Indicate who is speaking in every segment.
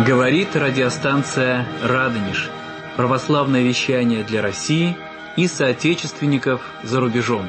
Speaker 1: Говорит радиостанция «Радонеж». Православное вещание для России и соотечественников за рубежом.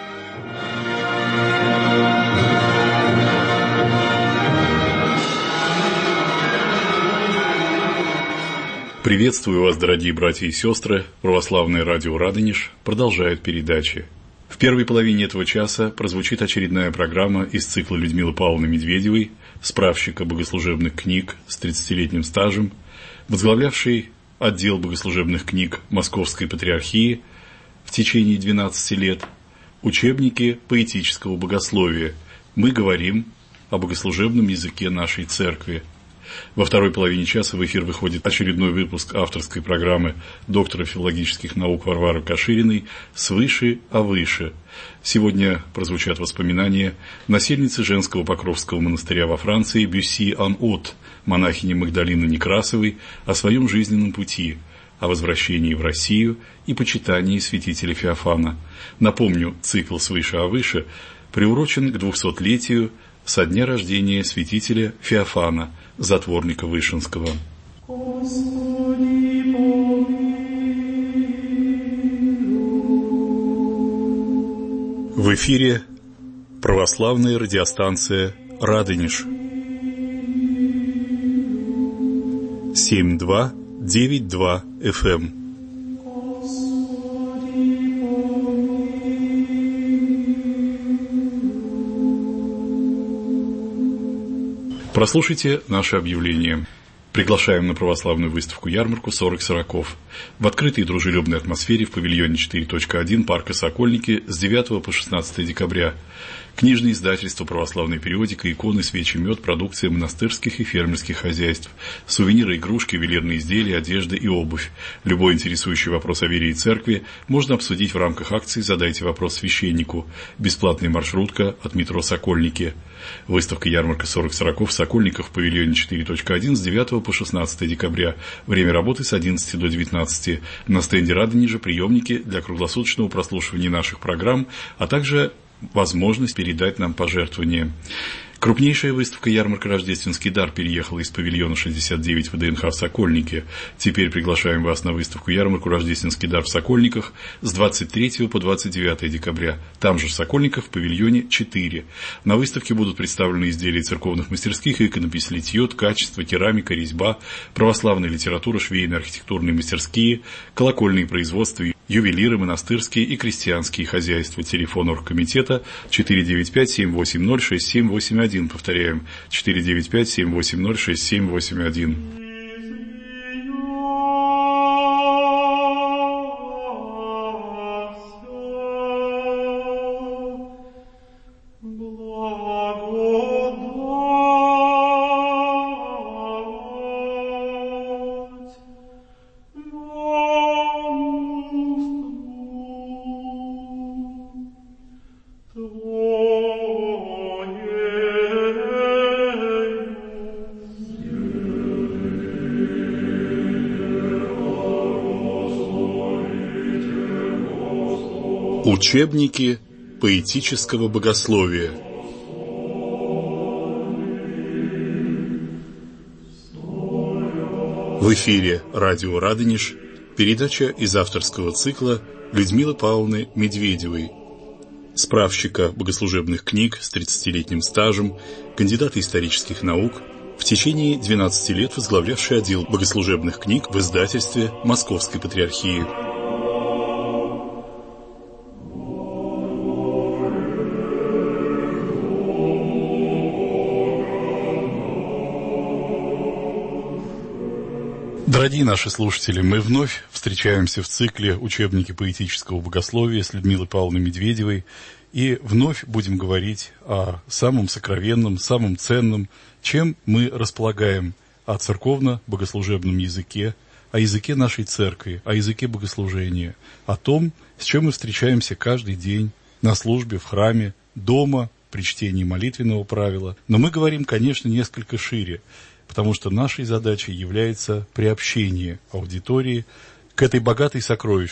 Speaker 2: Приветствую вас, дорогие братья и сестры. Православное радио «Радонеж» продолжает передачи. В первой половине этого часа прозвучит очередная программа из цикла Людмилы Павловны Медведевой, справщика богослужебных книг с 30-летним стажем, возглавлявшей отдел богослужебных книг Московской Патриархии в течение 12 лет, учебники поэтического богословия. Мы говорим о богослужебном языке нашей церкви. Во второй половине часа в эфир выходит очередной выпуск авторской программы доктора филологических наук Варвары Кашириной «Свыше, а выше». Сегодня прозвучат воспоминания насельницы женского Покровского монастыря во Франции Бюсси-ан-От, монахини Магдалины Некрасовой, о своем жизненном пути, о возвращении в Россию и почитании святителя Феофана. Напомню, цикл «Свыше, а выше» приурочен к 200-летию со дня рождения святителя Феофана, затворника Вышинского. В эфире православная радиостанция «Радонеж». 7292 FM. Прослушайте наше объявление. Приглашаем на православную выставку-ярмарку 40-40 в открытой и дружелюбной атмосфере в павильоне 4.1 парка «Сокольники» с 9 по 16 декабря. Книжное издательство, православная периодика, иконы, свечи, мед, продукция монастырских и фермерских хозяйств, сувениры, игрушки, ювелирные изделия, одежда и обувь. Любой интересующий вопрос о вере и церкви можно обсудить в рамках акции «Задайте вопрос священнику». Бесплатная маршрутка от метро «Сокольники». Выставка-ярмарка 40-40 в Сокольниках в павильоне 4.1 с 9 по 16 декабря. Время работы с 11 до 19. На стенде Радонежа приемники для круглосуточного прослушивания наших программ, а также возможность передать нам пожертвования. Крупнейшая выставка-ярмарка «Рождественский дар» переехала из павильона 69 ВДНХ в Сокольники. Теперь приглашаем вас на выставку-ярмарку «Рождественский дар» в Сокольниках с 23 по 29 декабря. Там же в Сокольниках в павильоне 4. На выставке будут представлены изделия церковных мастерских, иконопись, литье, ткачество, керамика, резьба, православная литература, швейные архитектурные мастерские, колокольные производства, ювелиры, монастырские и крестьянские хозяйства. Телефон оргкомитета 495-780-6781. Повторяем, 495-780-6781. Учебники поэтического богословия. В эфире радио «Радонеж» передача из авторского цикла Людмилы Павловны Медведевой, справщика богослужебных книг с 30-летним стажем, кандидата исторических наук, в течение 12 лет возглавлявший отдел богослужебных книг в издательстве Московской Патриархии. Дорогие наши слушатели, мы вновь встречаемся в цикле «Учебники поэтического богословия» с Людмилой Павловной Медведевой и вновь будем говорить о самом сокровенном, самом ценном, чем мы располагаем о церковно-богослужебном языке, о языке нашей церкви, о языке богослужения, о том, с чем мы встречаемся каждый день на службе, в храме, дома, при чтении молитвенного правила. Но мы говорим, конечно, несколько шире, потому что нашей задачей является приобщение аудитории к этой богатой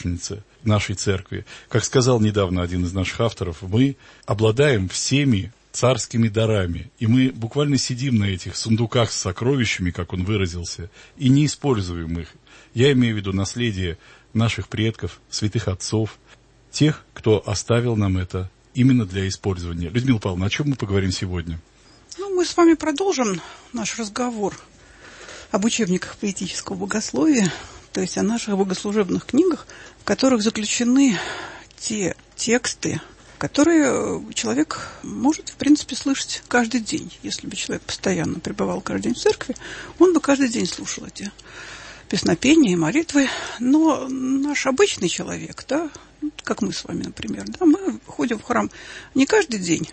Speaker 2: сокровищнице нашей церкви. Как сказал недавно один из наших авторов, мы обладаем всеми царскими дарами. И мы буквально сидим на этих сундуках с сокровищами, как он выразился, и не используем их. Я имею в виду наследие наших предков, святых отцов, тех, кто оставил нам это именно для использования. Людмила Павловна, о чем мы поговорим сегодня?
Speaker 3: Мы с вами продолжим наш разговор об учебниках поэтического богословия, то есть о наших богослужебных книгах, в которых заключены те тексты, которые человек может, в принципе, слышать каждый день. Если бы человек постоянно пребывал каждый день в церкви, он бы каждый день слушал эти песнопения и молитвы. Но наш обычный человек, да, как мы с вами, например, да, мы ходим в храм не каждый день.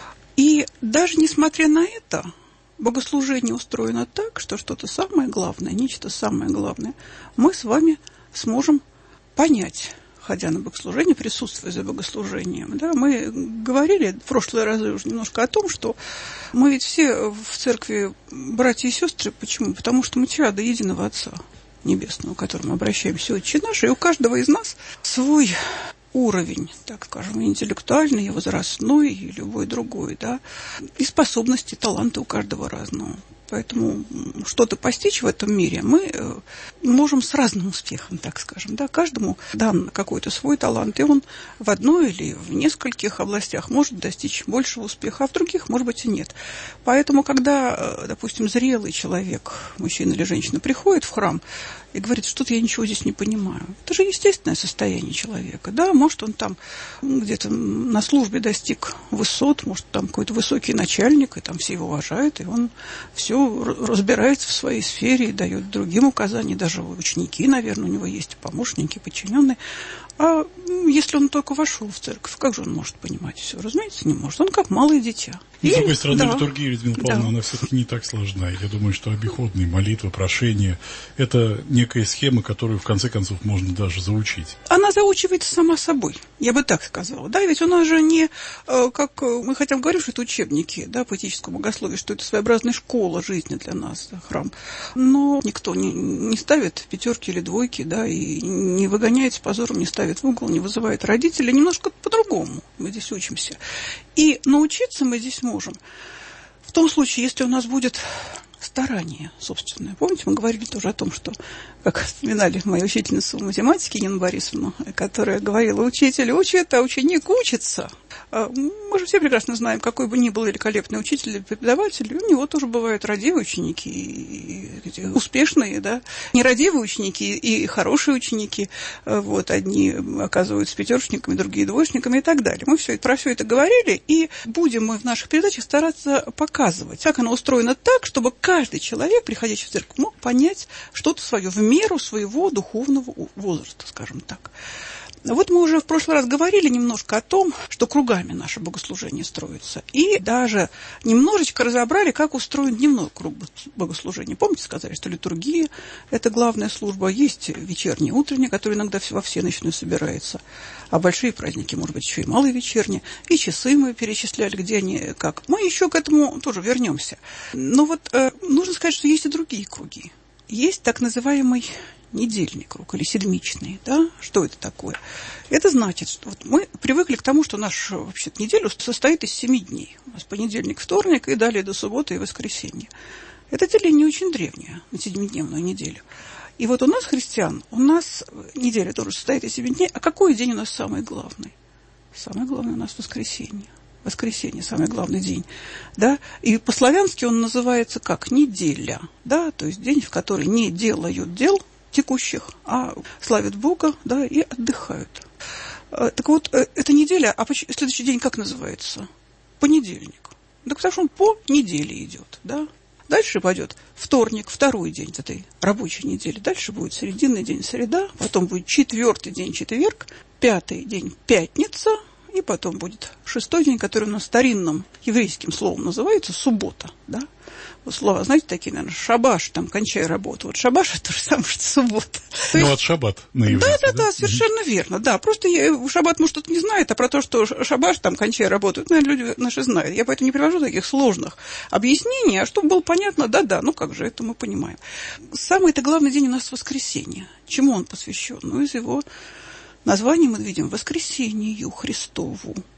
Speaker 3: И даже несмотря на это, богослужение устроено так, что что-то самое главное, нечто самое главное, мы с вами сможем понять, ходя на богослужение, присутствуя за богослужением. Да, мы говорили в прошлый раз уже немножко о том, что мы ведь все в церкви братья и сестры. Почему? Потому что мы чада единого Отца Небесного, к которому обращаемся, Отче наш, и у каждого из нас свой уровень, так скажем, интеллектуальный, возрастной и любой другой, да, и способности, таланты у каждого разного. Поэтому что-то постичь в этом мире мы можем с разным успехом, так скажем. Да? Каждому дан какой-то свой талант, и он в одной или в нескольких областях может достичь большего успеха, а в других, может быть, и нет. Поэтому, когда, допустим, зрелый человек, мужчина или женщина, приходит в храм и говорит, что-то я ничего здесь не понимаю. Это же естественное состояние человека. Да? Может, он там где-то на службе достиг высот, может, там какой-то высокий начальник, и там все его уважают, и он все разбирается в своей сфере и дает другим указания. Даже ученики, наверное, у него есть помощники, подчиненные. А если он только вошел в церковь, как же он может понимать все? Разумеется, не может. Он как малое дитя.
Speaker 2: И, с другой стороны, да, литургия, Людмила Павловна, она все-таки не так сложна. Я думаю, что обиходные молитвы, прошения – это некая схема, которую, в конце концов, можно даже заучить.
Speaker 3: Она заучивается сама собой, я бы так сказала. Да, ведь у нас же не, как мы хотя бы говорим, что это учебники, да, поэтического богословия, что это своеобразная школа жизни для нас, храм. Но никто не ставит пятерки или двойки, да, и не выгоняет с позором, не ставит в угол, не вызывает родителей. Немножко по-другому мы здесь учимся. И научиться мы здесь можем в том случае, если у нас будет старание собственное. Помните, мы говорили тоже о том, что, как вспоминали мою учительницу математики Нину Борисовну, которая говорила, учитель учит, а ученик учится. Мы же все прекрасно знаем, какой бы ни был великолепный учитель или преподаватель, у него тоже бывают радивые ученики, и успешные, да, нерадивые ученики и хорошие ученики. Вот, одни оказываются пятерочниками, другие двоечниками и так далее. Мы про все это говорили, и будем мы в наших передачах стараться показывать, как оно устроено так, чтобы каждый человек, приходящий в церковь, мог понять что-то свое в меру своего духовного возраста, скажем так. Вот мы уже в прошлый раз говорили немножко о том, что кругами наше богослужение строится. И даже немножечко разобрали, как устроен дневной круг богослужения. Помните, сказали, что литургия – это главная служба. Есть вечерняя, утренняя, которая иногда во всеночную собирается. А большие праздники, может быть, еще и малые вечерние. И часы мы перечисляли, где они, как. Мы еще к этому тоже вернемся. Но вот нужно сказать, что есть и другие круги. Есть так называемый недельный круг или седмичный, да? Что это такое? Это значит, что вот мы привыкли к тому, что наша вообще-то неделя состоит из 7 дней. У нас понедельник, вторник и далее до субботы и воскресенья. Это деление очень древнее, на 7-дневную неделю. И вот у нас, христиан, у нас неделя тоже состоит из 7 дней. А какой день у нас самый главный? Самый главный у нас воскресенье. Воскресенье – самый главный день, да, и по-славянски он называется как неделя, да, то есть день, в который не делают дел текущих, а славят Бога, да, и отдыхают. Так вот, эта неделя, а следующий день как называется? Понедельник. Да потому что он по неделе идет, да. Дальше пойдет вторник, второй день этой рабочей недели. Дальше будет серединный день, среда, потом будет 4-й день, четверг, 5-й день, пятница, и потом будет 6-й день, который у нас старинным еврейским словом называется суббота, да. Вот слова, знаете, такие, наверное, шабаш, там, кончай работу. Вот шабаш – это то же самое, что суббота.
Speaker 2: Ну, от шаббат на иврите,
Speaker 3: да, совершенно верно, да. Просто шаббат, может, кто-то не знает, а про то, что шабаш, там, кончай работу, наверное, люди наши знают. Я поэтому не привожу таких сложных объяснений, а чтобы было понятно, да, ну как же, это мы понимаем. Самый-то главный день у нас воскресенье. Чему он посвящен? Ну, из его названия мы видим воскресению Христову.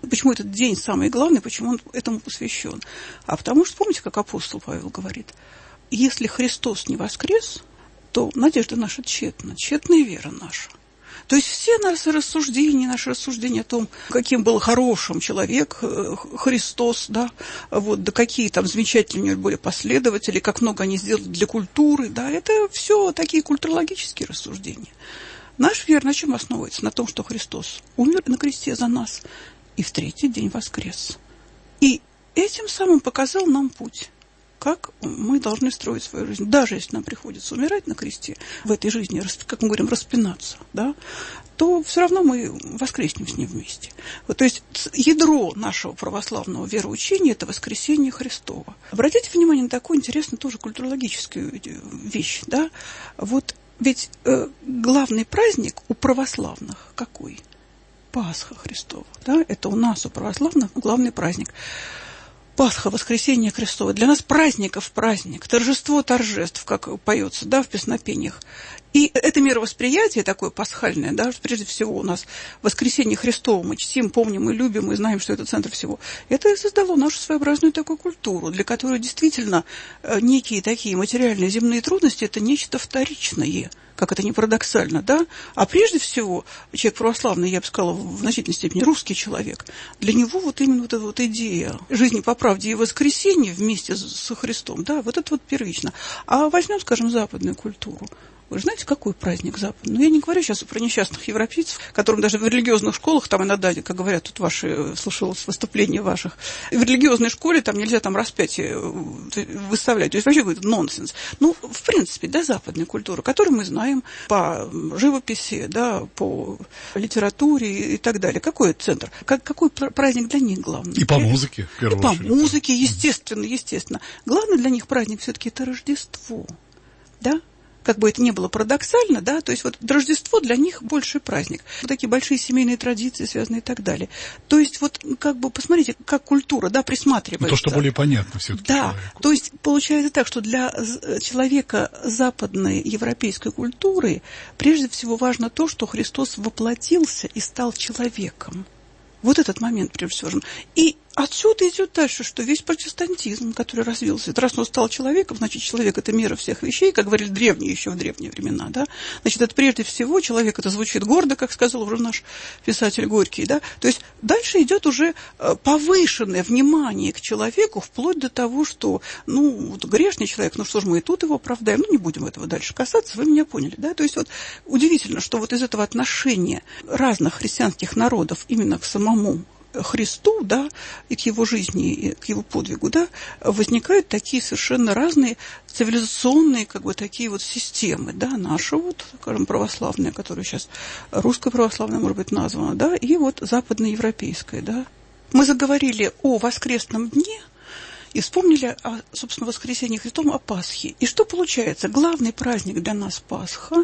Speaker 3: Почему этот день самый главный, почему он этому посвящен? А потому что, помните, как апостол Павел говорит, если Христос не воскрес, то надежда наша тщетна, тщетная вера наша. То есть все наши рассуждения о том, каким был хорошим человек Христос, да, вот, да какие там замечательные у него были последователи, как много они сделали для культуры, да, это все такие культурологические рассуждения. Наша вера на чем основывается? На том, что Христос умер на кресте за нас и в третий день воскрес. И этим самым показал нам путь, как мы должны строить свою жизнь. Даже если нам приходится умирать на кресте, в этой жизни, как мы говорим, распинаться, да, то все равно мы воскреснем с ним вместе. Вот, то есть ядро нашего православного вероучения – это воскресение Христово. Обратите внимание на такую интересную тоже культурологическую вещь. Да? Вот ведь главный праздник у православных какой? Пасха Христова. Да? Это у нас, у православных, главный праздник. Пасха, воскресение Христово. Для нас праздников праздник, торжество торжеств, как поется, да, в песнопениях. И это мировосприятие такое пасхальное, да, прежде всего у нас воскресение Христово мы чтим, помним и любим, и знаем, что это центр всего. Это и создало нашу своеобразную такую культуру, для которой действительно некие такие материальные земные трудности – это нечто вторичное, как это ни парадоксально, да? А прежде всего, человек православный, я бы сказала, в значительной степени русский человек, для него вот именно вот эта вот идея жизни по правде и воскресения вместе со Христом, да, вот это вот первично. А возьмем, скажем, западную культуру. Вы же знаете, какой праздник западный? Ну, я не говорю сейчас про несчастных европейцев, которым даже в религиозных школах, там иногда, как говорят, тут слушала выступления ваших, в религиозной школе там нельзя там распятие выставлять. То есть вообще какой-то нонсенс. Ну, в принципе, да, западная культура, которую мы знаем по живописи, да, по литературе и так далее. Какой это центр? Какой праздник для них главный?
Speaker 2: И по музыке, в первую очередь.
Speaker 3: И по музыке, естественно. Главный для них праздник все-таки это Рождество, да? Как бы это ни было парадоксально, да, то есть вот Рождество для них больший праздник. Вот такие большие семейные традиции связаны и так далее. То есть вот как бы посмотрите, как культура, да, присматривается.
Speaker 2: То, что более понятно все-таки.
Speaker 3: Да,
Speaker 2: человеку.
Speaker 3: То есть получается так, что для человека западной европейской культуры прежде всего важно то, что Христос воплотился и стал человеком. Вот этот момент прежде всего важен. И отсюда идет дальше, что весь протестантизм, который развился, раз он стал человеком, значит, человек – это мера всех вещей, как говорили древние еще в древние времена, да, значит, это прежде всего человек, это звучит гордо, как сказал уже наш писатель Горький, да, то есть дальше идет уже повышенное внимание к человеку, вплоть до того, что, ну, вот грешный человек, ну что ж, мы и тут его оправдаем, ну, не будем этого дальше касаться, вы меня поняли, да, то есть вот удивительно, что вот из этого отношения разных христианских народов именно к самому Христу, да, и к его жизни, и к его подвигу, да, возникают такие совершенно разные цивилизационные, как бы, такие вот системы, да, наша вот, скажем, православная, которая сейчас русская православная, может быть, названа, да, и вот западноевропейская, да. Мы заговорили о воскресном дне и вспомнили, собственно, воскресенье Христом, о Пасхе. И что получается? Главный праздник для нас Пасха,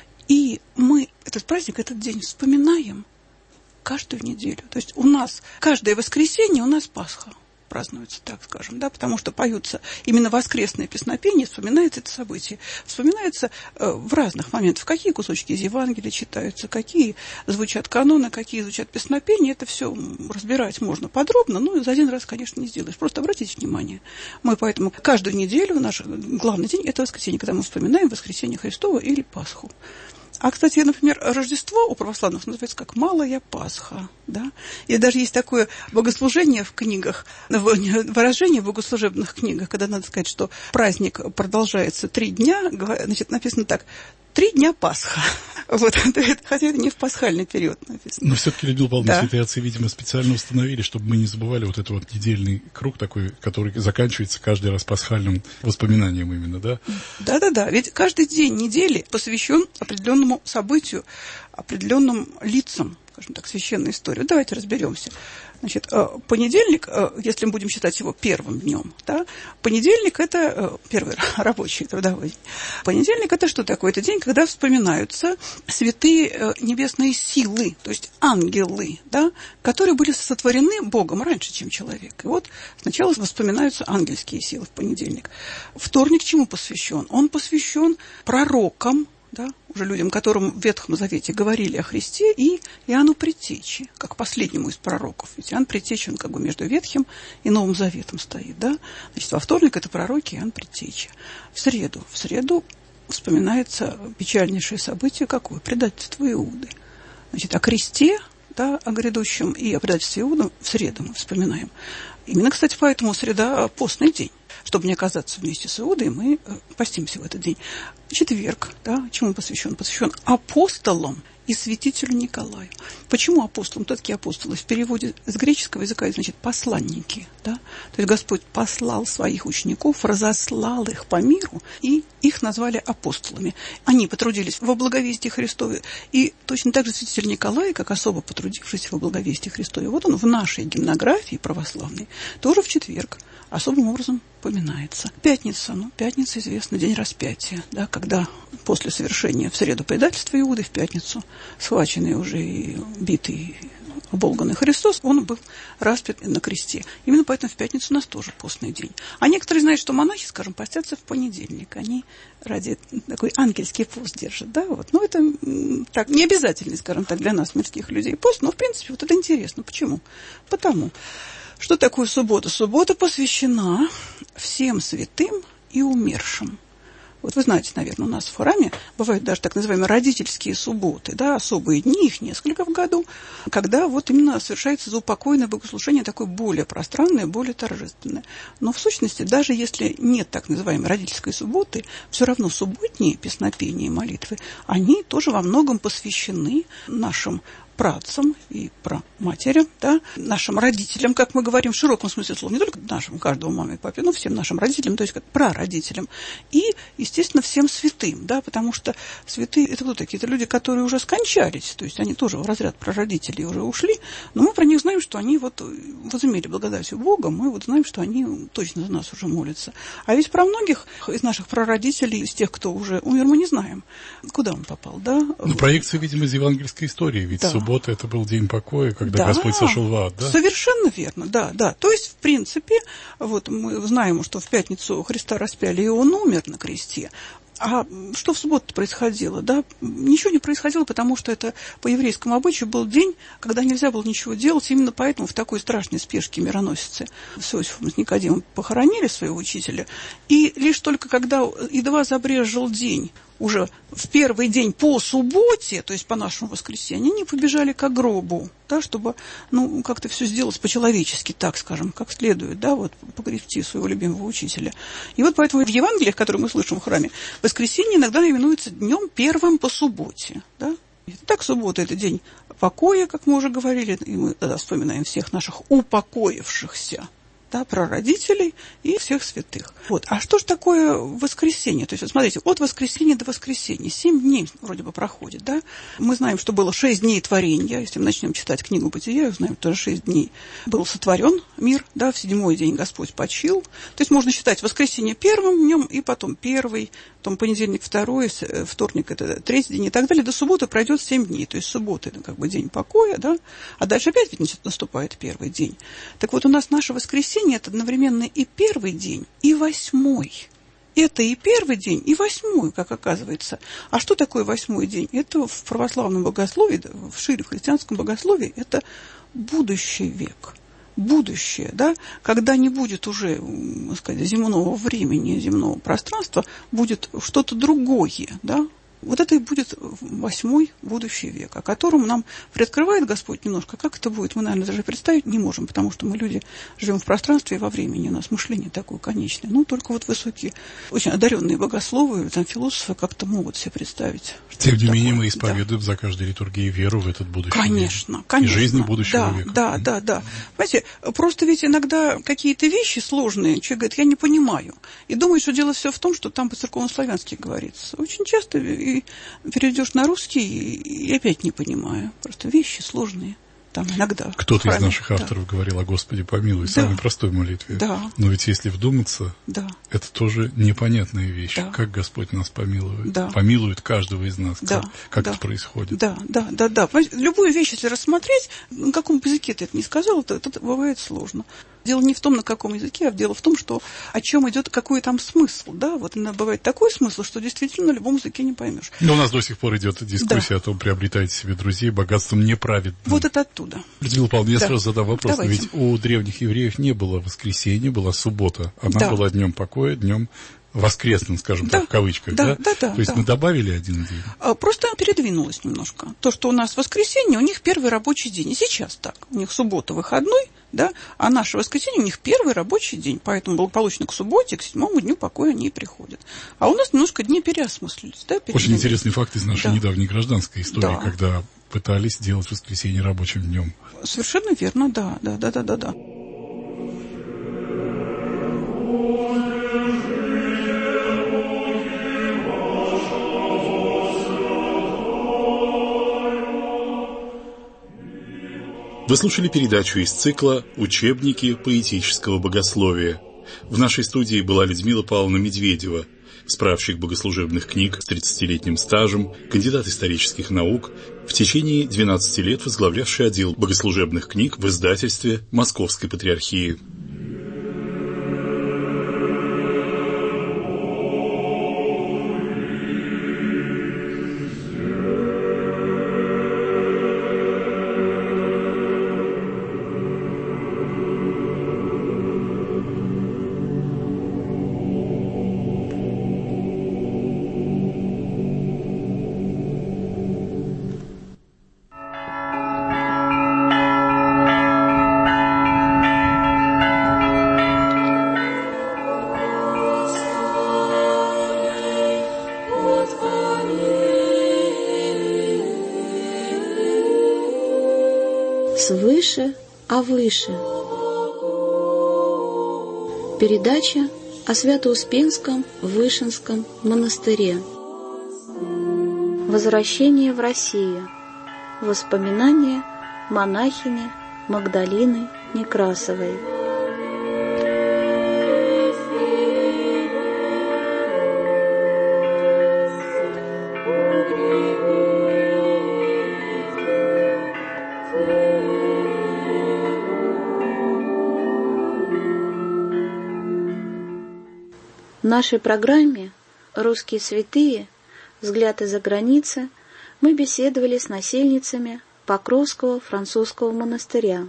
Speaker 3: и мы этот праздник, этот день вспоминаем каждую неделю. То есть у нас каждое воскресенье у нас Пасха празднуется, так скажем, да, потому что поются именно воскресные песнопения, вспоминается это событие. Вспоминается в разных моментах, какие кусочки из Евангелия читаются, какие звучат каноны, какие звучат песнопения. Это все разбирать можно подробно, но за один раз, конечно, не сделаешь. Просто обратите внимание. Мы поэтому каждую неделю, наш главный день – это воскресенье, когда мы вспоминаем воскресенье Христово или Пасху. А, кстати, например, Рождество у православных называется как Малая Пасха, да? И даже есть такое богослужение в книгах, выражение в богослужебных книгах, когда надо сказать, что праздник продолжается 3 дня, значит, написано так: 3 дня Пасха. Вот, хотя это не в пасхальный период написано.
Speaker 2: Но все-таки, Людмила Павловна, да. Святые отцы, видимо, специально установили, чтобы мы не забывали вот этот вот недельный круг такой, который заканчивается каждый раз пасхальным воспоминанием именно, да? Да.
Speaker 3: Ведь каждый день недели посвящен определенному событию, определенным лицам, скажем так, священной истории. Давайте разберемся. Значит, понедельник, если мы будем считать его первым днем, да, понедельник – это первый рабочий, трудовой день. Понедельник – это что такое? Это день, когда вспоминаются святые небесные силы, то есть ангелы, да, которые были сотворены Богом раньше, чем человек. И вот сначала вспоминаются ангельские силы в понедельник. Вторник чему посвящен? Он посвящен пророкам, да, уже людям, которым в Ветхом Завете говорили о Христе, и Иоанну Предтече, как последнему из пророков. Ведь Иоанн Предтеча, он как бы между Ветхим и Новым Заветом стоит, да. Значит, во вторник это пророки Иоанн Предтеча. В среду вспоминается печальнейшее событие какое? Предательство Иуды. Значит, о кресте, да, о грядущем и о предательстве Иуды в среду мы вспоминаем. Именно, кстати, поэтому среда – постный день. Чтобы не оказаться вместе с Иудой, мы постимся в этот день. Четверг, да, чему он посвящен? Посвящен апостолам и святителю Николаю. Почему апостолам? Такие апостолы в переводе с греческого языка значит посланники, да? То есть Господь послал своих учеников, разослал их по миру, и их назвали апостолами. Они потрудились во благовестии Христове, и точно так же святитель Николай, как особо потрудившийся во благовестии Христове, вот он в нашей гимнографии православной тоже в четверг особым образом поминается. Пятница, пятница, известно, день распятия, да, когда после совершения в среду предательства Иуды, в пятницу схваченный уже и битый, оболганный Христос, он был распят на кресте. Именно поэтому в пятницу у нас тоже постный день. А некоторые знают, что монахи, скажем, постятся в понедельник. Они ради такой ангельский пост держат, да, вот. Но это так, не обязательный, скажем так, для нас, мирских людей, пост, но, в принципе, вот это интересно. Почему? Потому что такое суббота? Суббота посвящена всем святым и умершим. Вот вы знаете, наверное, у нас в храме бывают даже так называемые родительские субботы, да, особые дни, их несколько в году, когда вот именно совершается заупокойное богослужение, такое более пространное, более торжественное. Но в сущности, даже если нет так называемой родительской субботы, все равно субботние песнопения и молитвы, они тоже во многом посвящены нашим працам и праматерям, да, нашим родителям, как мы говорим в широком смысле слова, не только нашим, каждому маме и папе, но всем нашим родителям, то есть как прародителям, и, естественно, всем святым, да, потому что святые – это кто такие? Это люди, которые уже скончались, то есть они тоже в разряд прародителей уже ушли, но мы про них знаем, что они вот возымели благодать у Бога, мы вот знаем, что они точно за нас уже молятся. А ведь про многих из наших прародителей, из тех, кто уже умер, мы не знаем, куда он попал, да.
Speaker 2: Ну, проекция, видимо, из евангельской истории, ведь да. Суббота – это был день покоя, когда Господь сошел в ад, да?
Speaker 3: Совершенно верно, да, да. То есть, в принципе, вот мы знаем, что в пятницу Христа распяли, и Он умер на кресте. А что в субботу происходило? Да? Ничего не происходило, потому что это по еврейскому обычаю был день, когда нельзя было ничего делать. Именно поэтому в такой страшной спешке мироносицы с Иосифом с Никодимом похоронили своего учителя. И лишь только когда едва забрезжил день, уже в первый день по субботе, то есть по нашему воскресенью, они побежали к гробу, да, чтобы, как-то все сделать по-человечески, так скажем, как следует, да, вот погребти своего любимого учителя. И вот поэтому в Евангелиях, которые мы слышим в храме, воскресенье иногда именуется днем первым по субботе, да. Итак, суббота – это день покоя, как мы уже говорили, и мы тогда вспоминаем всех наших упокоившихся, да, прародителей и всех святых. Вот. А что же такое воскресенье? То есть, вот смотрите, от воскресенья до воскресенья 7 дней вроде бы проходит, да? Мы знаем, что было 6 дней творения. Если мы начнем читать книгу Бытия, узнаем, что 6 дней был сотворен мир, да, в 7-й день Господь почил. То есть, можно считать воскресенье первым днем, и потом первый, потом понедельник второй, вторник это 3-й день и так далее. До субботы пройдет 7 дней. То есть, суббота это как бы день покоя, да? А дальше опять ведь наступает первый день. Так вот, у нас наше воскресенье это одновременно и первый день, и 8-й. Это и первый день, и 8-й, как оказывается. А что такое 8-й день? Это в православном богословии, в шире в христианском богословии, это будущий век. Будущее, да, когда не будет уже, так сказать, земного времени, земного пространства, будет что-то другое, да. Вот это и будет 8-й будущий век, о котором нам приоткрывает Господь немножко. Как это будет, мы, наверное, даже представить не можем, потому что мы люди живем в пространстве и во времени, у нас мышление такое конечное. Только вот высокие, очень одаренные богословы, там, философы как-то могут себе представить.
Speaker 2: Тем не менее, мы исповедуем за каждой литургией веру в этот будущий век.
Speaker 3: Конечно.
Speaker 2: И жизнь будущего века.
Speaker 3: Да. Понимаете, просто ведь иногда какие-то вещи сложные, человек говорит, я не понимаю. И думает, что дело все в том, что там по-церковно-славянски говорится. Очень часто и перейдешь на русский, и опять не понимаю. Просто вещи сложные. там иногда.
Speaker 2: Кто-то из наших авторов говорил о «Господи помилуй», самой простой молитве.
Speaker 3: Да.
Speaker 2: Но ведь если вдуматься, это тоже непонятная вещь.
Speaker 3: Да.
Speaker 2: Как Господь нас помилует.
Speaker 3: Да.
Speaker 2: Помилует каждого из нас.
Speaker 3: Да.
Speaker 2: Как это происходит.
Speaker 3: Да. Любую вещь, если рассмотреть, на каком языке ты это не сказал, это бывает сложно. Дело не в том, на каком языке, а дело в том, что о чем идет, какой там смысл. Да? Вот иногда бывает такой смысл, что действительно на любом языке не поймешь.
Speaker 2: Но у нас до сих пор идет дискуссия о том, приобретайте себе друзей богатством неправедным.
Speaker 3: Вот это оттуда.
Speaker 2: Людмила Павловна, я сразу задам вопрос.
Speaker 3: Давайте.
Speaker 2: Ведь у древних евреев не было воскресенья, была суббота. Она была днем покоя, днем воскресным, скажем так, в кавычках. То есть мы добавили один день.
Speaker 3: Просто передвинулось немножко. То, что у нас воскресенье, у них первый рабочий день. И сейчас так. У них суббота выходной, да, а наше воскресенье у них первый рабочий день. Поэтому благополучно к субботе, к 7-му дню покоя они и приходят. А у нас немножко дни переосмыслились. Да,
Speaker 2: очень интересный факт из нашей недавней гражданской истории, когда пытались сделать воскресенье рабочим днем.
Speaker 3: Совершенно верно, да.
Speaker 2: Вы слушали передачу из цикла «Учебники поэтического богословия». В нашей студии была Людмила Павловна Медведева, справщик богослужебных книг с 30-летним стажем, кандидат исторических наук, в течение 12 лет возглавлявший отдел богослужебных книг в издательстве Московской Патриархии.
Speaker 4: Свыше, а выше. Передача о Свято-Успенском Вышинском монастыре. Возвращение в Россию. Воспоминания монахини Магдалины Некрасовой. В нашей программе «Русские святые. Взгляд из-за границы» мы беседовали с насельницами Покровского французского монастыря.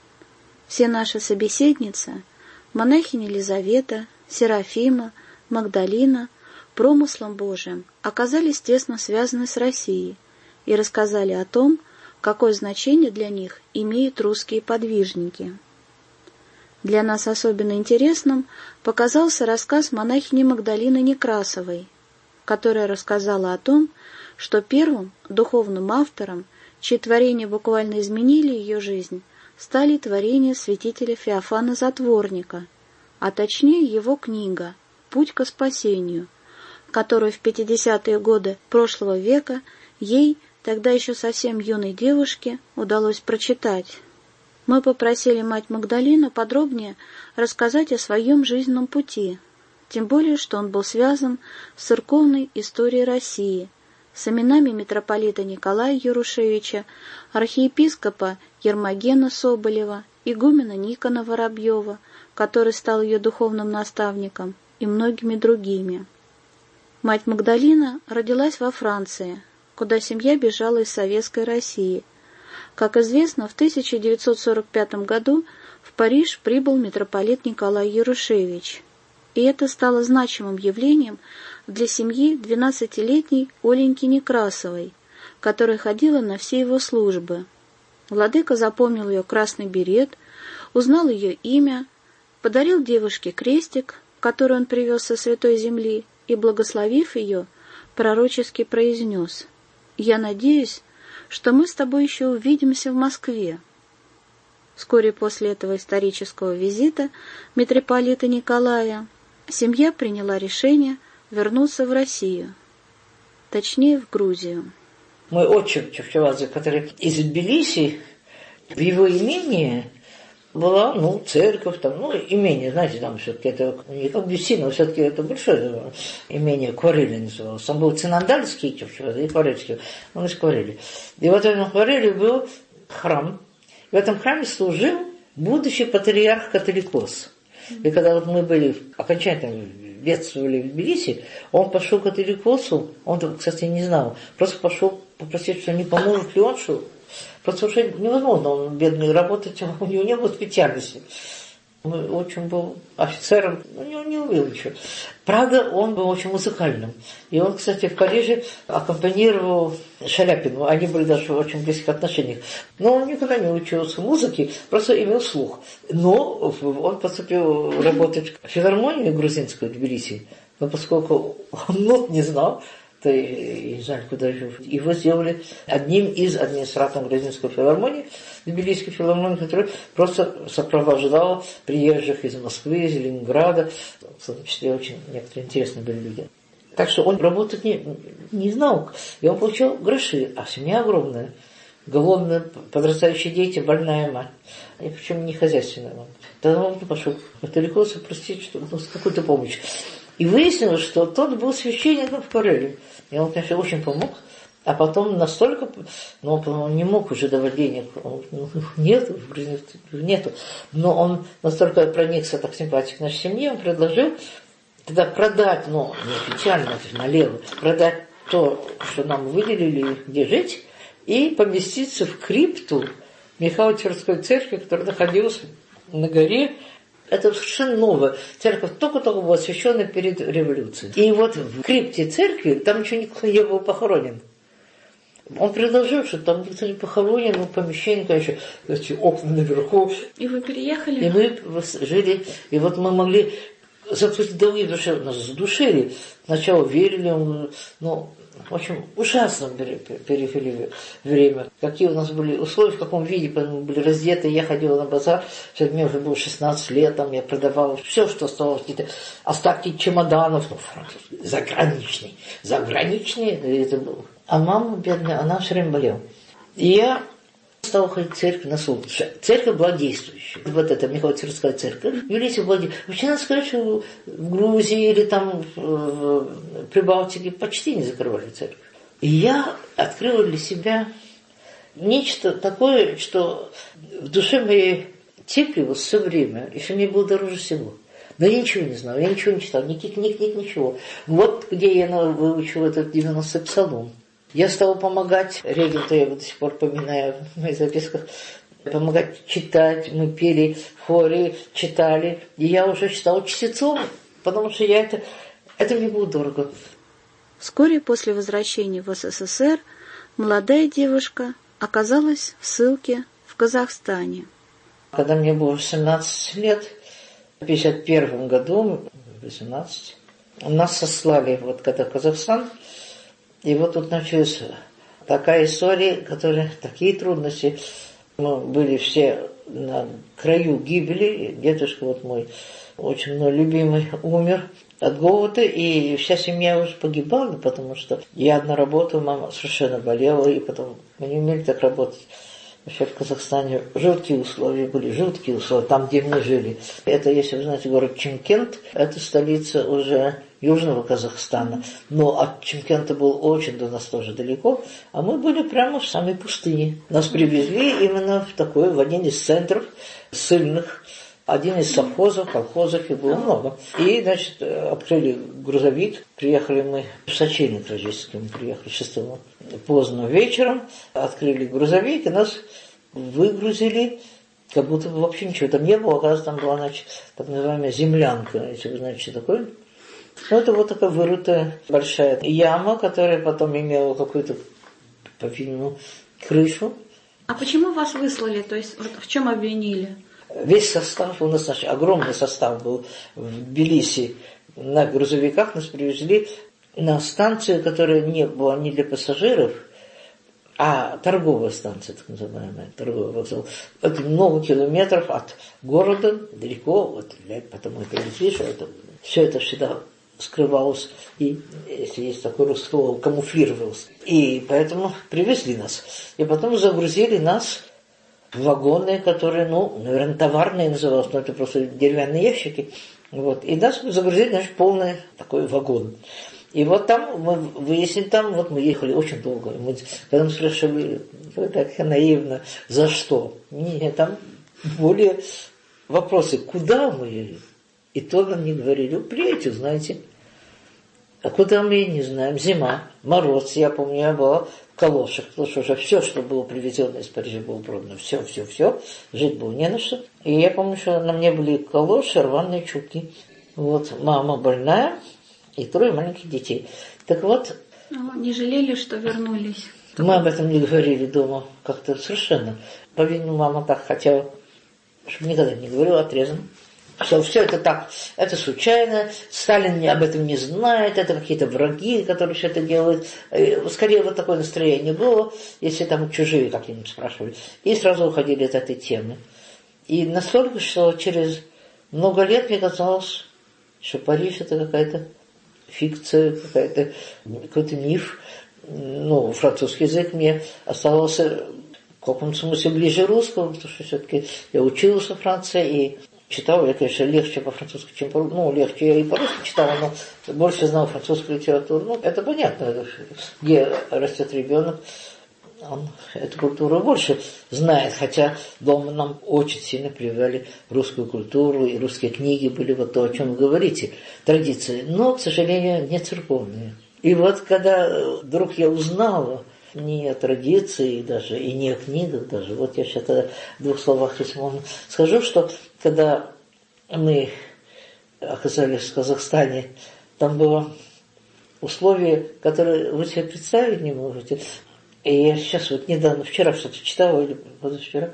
Speaker 4: Все наши собеседницы – монахини Елизавета, Серафима, Магдалина – промыслом Божиим оказались тесно связаны с Россией и рассказали о том, какое значение для них имеют русские подвижники. Для нас особенно интересным показался рассказ монахини Магдалины Некрасовой, которая рассказала о том, что первым духовным автором, чьи творения буквально изменили ее жизнь, стали творения святителя Феофана Затворника, а точнее его книга «Путь ко спасению», которую в 50-е годы прошлого века ей, тогда еще совсем юной девушке, удалось прочитать. Мы попросили мать Магдалину подробнее рассказать о своем жизненном пути, тем более, что он был связан с церковной историей России, с именами митрополита Николая Ярушевича, архиепископа Ермогена Соболева, игумена Никона Воробьева, который стал ее духовным наставником, и многими другими. Мать Магдалина родилась во Франции, куда семья бежала из Советской России. Как известно, в 1945 году в Париж прибыл митрополит Николай Ярушевич, и это стало значимым явлением для семьи 12-летней Оленьки Некрасовой, которая ходила на все его службы. Владыка запомнил ее красный берет, узнал ее имя, подарил девушке крестик, который он привез со Святой Земли, и, благословив ее, пророчески произнес: «Я надеюсь, что мы с тобой еще увидимся в Москве». Вскоре после этого исторического визита митрополита Николая семья приняла решение вернуться в Россию, точнее в Грузию.
Speaker 5: Мой отчим Чевчевадзе, который из Тбилиси, В его имении была, церковь, имение, знаете, там все-таки это не как Бюссино, все-таки это большое имение, Кварели называлось. Там был Цинандальский и Кварельский, он из Кварели. И вот в этом Кварели был храм. В этом храме служил будущий патриарх Католикос. И когда вот мы были окончательно бедствовали в Тбилиси, он пошел к Католикосу, он, кстати, не знал, просто пошел попросить, что не поможет ли он, что просто уже невозможно, он бедный, работать, у него не было специальности. Он очень был офицером, не умел ничего. Правда, он был очень музыкальным. И он, кстати, в Париже аккомпанировал Шаляпину. Они были даже в очень близких отношениях. Но он никогда не учился музыке, просто имел слух. Но он поступил работать в филармонию грузинскую в Тбилиси. Но поскольку он нот не знал, то я не знаю, куда жил. Его сделали одним из администраторов грузинской филармонии, тбилисской филармонии, который просто сопровождал приезжих из Москвы, из Ленинграда. В том числе очень некоторые интересные были люди. Так что он работать не знал. И он получал гроши, а семья огромная. Голодные, подрастающие дети, больная мать. И причем не хозяйственная мать. Тогда он пошел к Католикосу просить, что какую-то помощь. И выяснилось, что тот был священником в Кварели. И он, конечно, очень помог. А потом настолько, он не мог уже давать денег. Нету. Но он настолько проникся так симпатией к нашей семье, он предложил тогда продать, неофициально, налево, продать то, что нам выделили, где жить, и поместиться в крипту Михайло-Тверской церкви, которая находилась на горе. Это совершенно новая церковь, только-только была освящена перед революцией. И вот в крипте церкви там еще никто не был похоронен. Он предложил, что там никто не похоронен, помещение, конечно, окна наверху.
Speaker 4: И вы переехали? И
Speaker 5: мы жили, и вот мы могли заплатить долги, потому что нас задушили. Сначала верили, в общем, ужасно перевели время. Какие у нас были условия, в каком виде мы были раздеты. Я ходила на базар, мне уже было 16 лет, там я продавала все, что осталось, какие-то остатки чемоданов, заграничные, это было. А мама бедная, она все время болела. И я стала ходить в церковь на службу. Церковь была действующая. Вот эта Михайло-Тверская церковь. В Тбилиси была действующая. Вообще, надо сказать, что в Грузии или там в Прибалтике почти не закрывали церковь. И я открыла для себя нечто такое, что в душе моей теплилось все время, и что мне было дороже всего. Но я ничего не знала, я ничего не читала, никаких книг, ничего. Вот где я выучила этот 90-й псалом. Я стала помогать регенту, я его до сих пор поминаю в моих записках, помогать читать, мы пели в хоре, читали. И я уже стала чтецом, потому что это мне было дорого.
Speaker 4: Вскоре после возвращения в СССР молодая девушка оказалась в ссылке в Казахстане.
Speaker 5: Когда мне было 18 лет, в 1951 году, 18, нас сослали когда в Казахстан. И вот тут началась такая история, такие трудности. Мы были все на краю гибели. Дедушка мой, очень мной любимый, умер от голода. И вся семья уже погибала, потому что я одна работала, мама совершенно болела. И потом мы не умели так работать. Вообще в Казахстане жуткие условия были, там, где мы жили. Это, если вы знаете, город Чимкент, это столица уже Южного Казахстана. Но от Чимкента было очень до нас тоже далеко, а мы были прямо в самой пустыне. Нас привезли именно в один из центров ссыльных, один из совхозов, колхозов, и было много. И, открыли грузовик, приехали мы в Сочельник рождественский, мы приехали 6 поздно вечером, открыли грузовик, и нас выгрузили, как будто бы вообще ничего там не было, оказывается, там была, так называемая землянка, если вы знаете, что такое. Это вот такая вырытая большая яма, которая потом имела какую-то, по-видимому, крышу.
Speaker 4: А почему вас выслали? То есть в чем обвинили?
Speaker 5: Весь состав, у нас огромный состав был в Тбилиси. На грузовиках нас привезли на станцию, которая не была не для пассажиров, а торговая станция, так называемая, торговый вокзал. Это много километров от города, далеко, потому и привезли, что все это всегда скрывалось, и, если есть такое русское слово, камуфлировалось. И поэтому привезли нас. И потом загрузили нас вагоны, которые, ну, наверное, товарные называлось, но это просто деревянные ящики. Вот. И нас загрузили, значит, полный такой вагон. И вот там мы выяснили, там вот мы ехали очень долго. Мы, когда мы спрашивали, так наивно, за что? Нет, там более вопросы, куда мы? И то нам не говорили, приедете, знаете. А куда мы, не знаем, зима, мороз. Я помню, я была в калошах, потому что уже все, что было привезено из Парижа, было продано. Все. Жить было не на что. И я помню, что на мне были калоши, рваные чулки. Вот, мама больная и 3 маленьких детей. Так вот...
Speaker 4: Не жалели, что вернулись?
Speaker 5: Мы об этом не говорили дома как-то совершенно. По-видимому, мама так хотела, чтобы никогда не говорила, отрезано. Что все это так, это случайно, Сталин об этом не знает, это какие-то враги, которые все это делают. Скорее вот такое настроение было, если там чужие как-нибудь спрашивали. И сразу уходили от этой темы. И настолько, что через много лет мне казалось, что Париж это какая-то фикция, какой-то миф. Ну, французский язык мне оставался в каком-то смысле ближе русского, потому что все-таки я училась во Франции и читала я, конечно, легче по-французски, чем по-русски. Ну, легче я и по-русски читала, но больше знала французскую литературу. Ну, это понятно, где растет ребенок, он эту культуру больше знает, хотя дома нам очень сильно прививали русскую культуру, и русские книги были вот то, о чем вы говорите, традиции, но, к сожалению, не церковные. И вот когда вдруг я узнала не о традиции даже, и не о книгах даже, вот я сейчас в 2 словах, если можно, скажу, что когда мы оказались в Казахстане, там было условие, которое вы себе представить не можете. И я сейчас вот недавно, вчера что-то читала, или позавчера,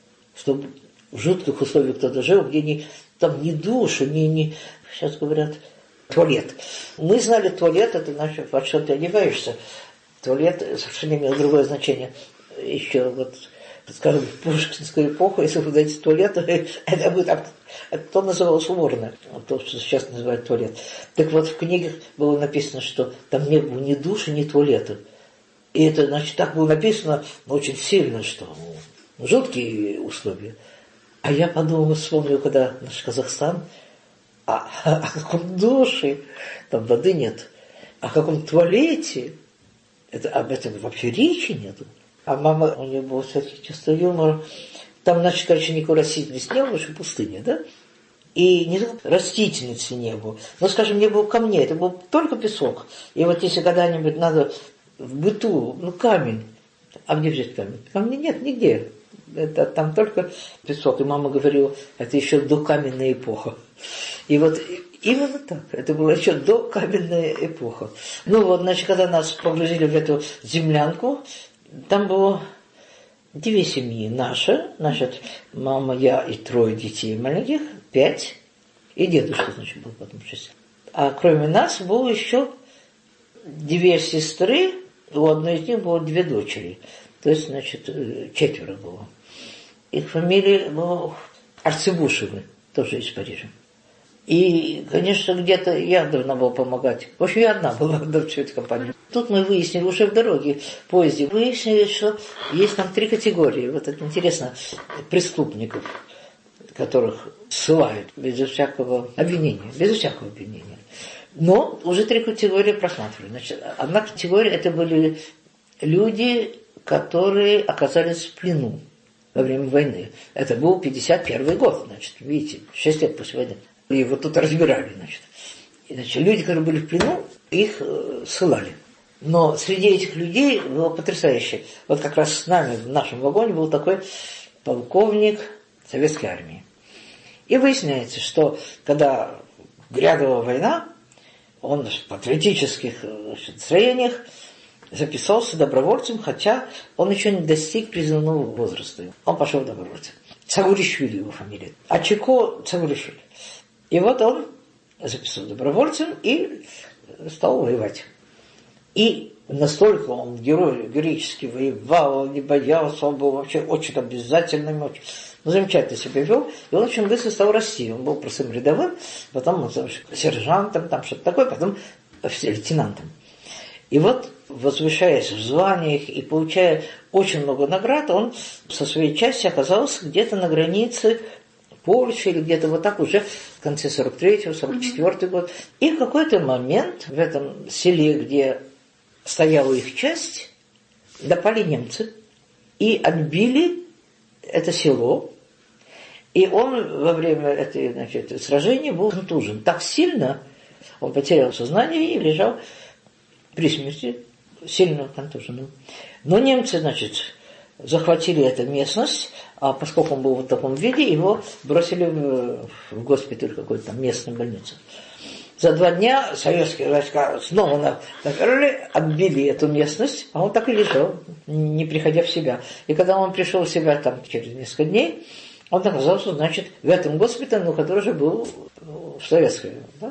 Speaker 5: что в жутких условиях кто-то жил, где там ни душу, ни сейчас говорят, туалет. Мы знали туалет, это значит, во что ты одеваешься. Туалет совершенно имел другое значение. Еще вот, скажем, в пушкинскую эпоху, если вы дадите туалет, это будет, то называлось уборная, то, что сейчас называют туалет. Так вот, в книгах было написано, что там не было ни души, ни туалета. И это, значит, так было написано, но очень сильно, что жуткие условия. А я подумала, вспомнила, когда наш Казахстан, о каком душе, там воды нет, о каком туалете, об этом вообще речи нету. А мама, у нее было всякие чувство юмора. Там, значит, короче, никакой растительности не было, потому что пустыня, да? И не только растительности не было, но, скажем, не было камней, это был только песок. И вот если когда-нибудь надо в быту, камень, а где взять камень? Камня нет нигде. Это там только песок. И мама говорила, это еще докаменная эпоха. И вот именно так. Это была еще докаменная эпоха. Ну вот, значит, когда нас погрузили в эту землянку, там было 2 семьи. Наша, значит, мама, я и 3 детей маленьких, 5. И дедушка, значит, был потом 6. А кроме нас было еще 2 сестры, у одной из них было 2 дочери. То есть, значит, 4 было. Их фамилия была Арцебушевы, тоже из Парижа. И, конечно, где-то я должна была помогать. В общем, я одна была в всей этой компании. Тут мы выяснили, уже в дороге, в поезде, выяснили, что есть там 3 категории. Вот это интересно, преступников, которых ссылают безо всякого обвинения, Но уже 3 категории просматривали. Значит, одна категория, это были люди, которые оказались в плену во время войны. Это был 51 год, значит, видите, 6 лет после войны. И вот тут разбирали, значит. Люди, которые были в плену, их ссылали. Но среди этих людей было потрясающе. Вот как раз с нами в нашем вагоне был такой полковник советской армии. И выясняется, что когда грядала война, он в патриотических настроениях записался добровольцем, хотя он еще не достиг призывного возраста. Он пошел добровольцем. Цагуришвили его фамилия. А Чеко Цагуришвили. И вот он записался добровольцем и стал воевать. И настолько он героически воевал, он не боялся, он был вообще очень обязательным, очень замечательно себя вел, и он очень быстро стал расти. Он был простым рядовым, потом он стал сержантом, там что-то такое, потом лейтенантом. И вот возвышаясь в званиях и получая очень много наград, он со своей части оказался где-то на границе Польши или где-то вот так уже в конце 43-го, 44-й год. И в какой-то момент в этом селе, где стояла их часть, напали немцы и отбили это село. И он во время этой, значит, сражения был контужен так сильно, он потерял сознание и лежал при смерти, сильно контуженным. Но немцы, значит, захватили эту местность, а поскольку он был в таком виде, его бросили в госпиталь какой-то там местной больницы. За 2 дня советские войска снова наперли, отбили эту местность, а он так и лежал, не приходя в себя. И когда он пришел в себя там через несколько дней, он оказался, значит, в этом госпитале, но который же был в советское. Да?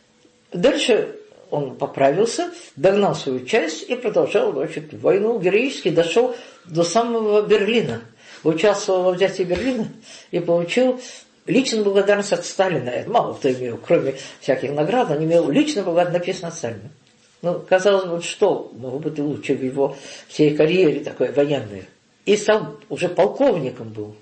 Speaker 5: Дальше он поправился, догнал свою часть и продолжал, значит, войну героически, дошел до самого Берлина. Участвовал во взятии Берлина и получил личную благодарность от Сталина. Это мало кто имел, кроме всяких наград, он имел личную благодарность, написано от Сталина. Ну, казалось бы, что могло быть лучше в его всей карьере такой военной. И стал уже полковником был.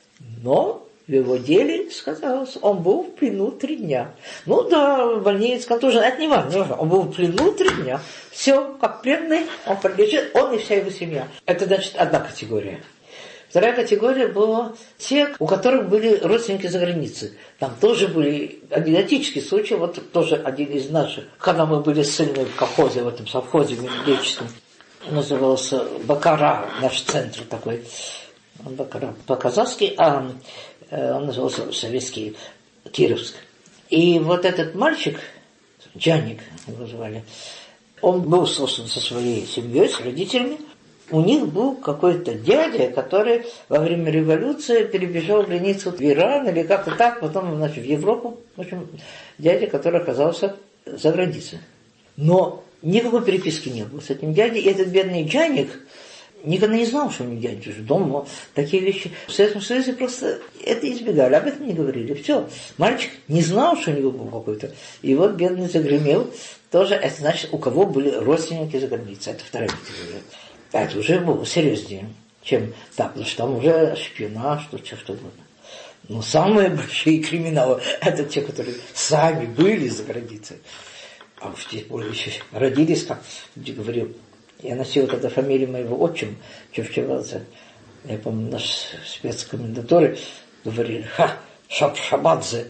Speaker 5: Но в его деле сказалось, он был в плену 3 дня. Ну да, в больнице, контужен, это не важно. Он был в плену 3 дня. Все, как пленный, он пролежит, он и вся его семья. Это, значит, одна категория. Вторая категория была те, у которых были родственники за границей. Там тоже были анекдотические случаи. Вот тоже один из наших. Когда мы были с сыном в колхозе, в этом совхозе мемлекическом, назывался Бакара, наш центр такой. Бакара по-казахски, а он назывался советский Кировск. И вот этот мальчик, Джаник его звали, он был, собственно, со своей семьей, с родителями. У них был какой-то дядя, который во время революции перебежал границу в Иран или как-то так, потом, значит, в Европу. В общем, дядя, который оказался за границей. Но никакой переписки не было с этим дядей. И этот бедный Джаник никогда не знал, что у него дядя живет дома. Такие вещи в Советском Союзе просто это избегали, об этом не говорили. Все. Мальчик не знал, что у него был какой-то. И вот бедный загремел. Тоже это значит, у кого были родственники за границей. Это вторая категория. Это уже было серьезнее, чем так, потому что там уже шпионаж, что угодно. Но самые большие криминалы – это те, которые сами были за границей. А уж те более еще родились, как я говорил. Я носил тогда фамилию моего отчима, Чевчевадзе. Я помню, наш спецкомендатуры говорили, Шабадзе,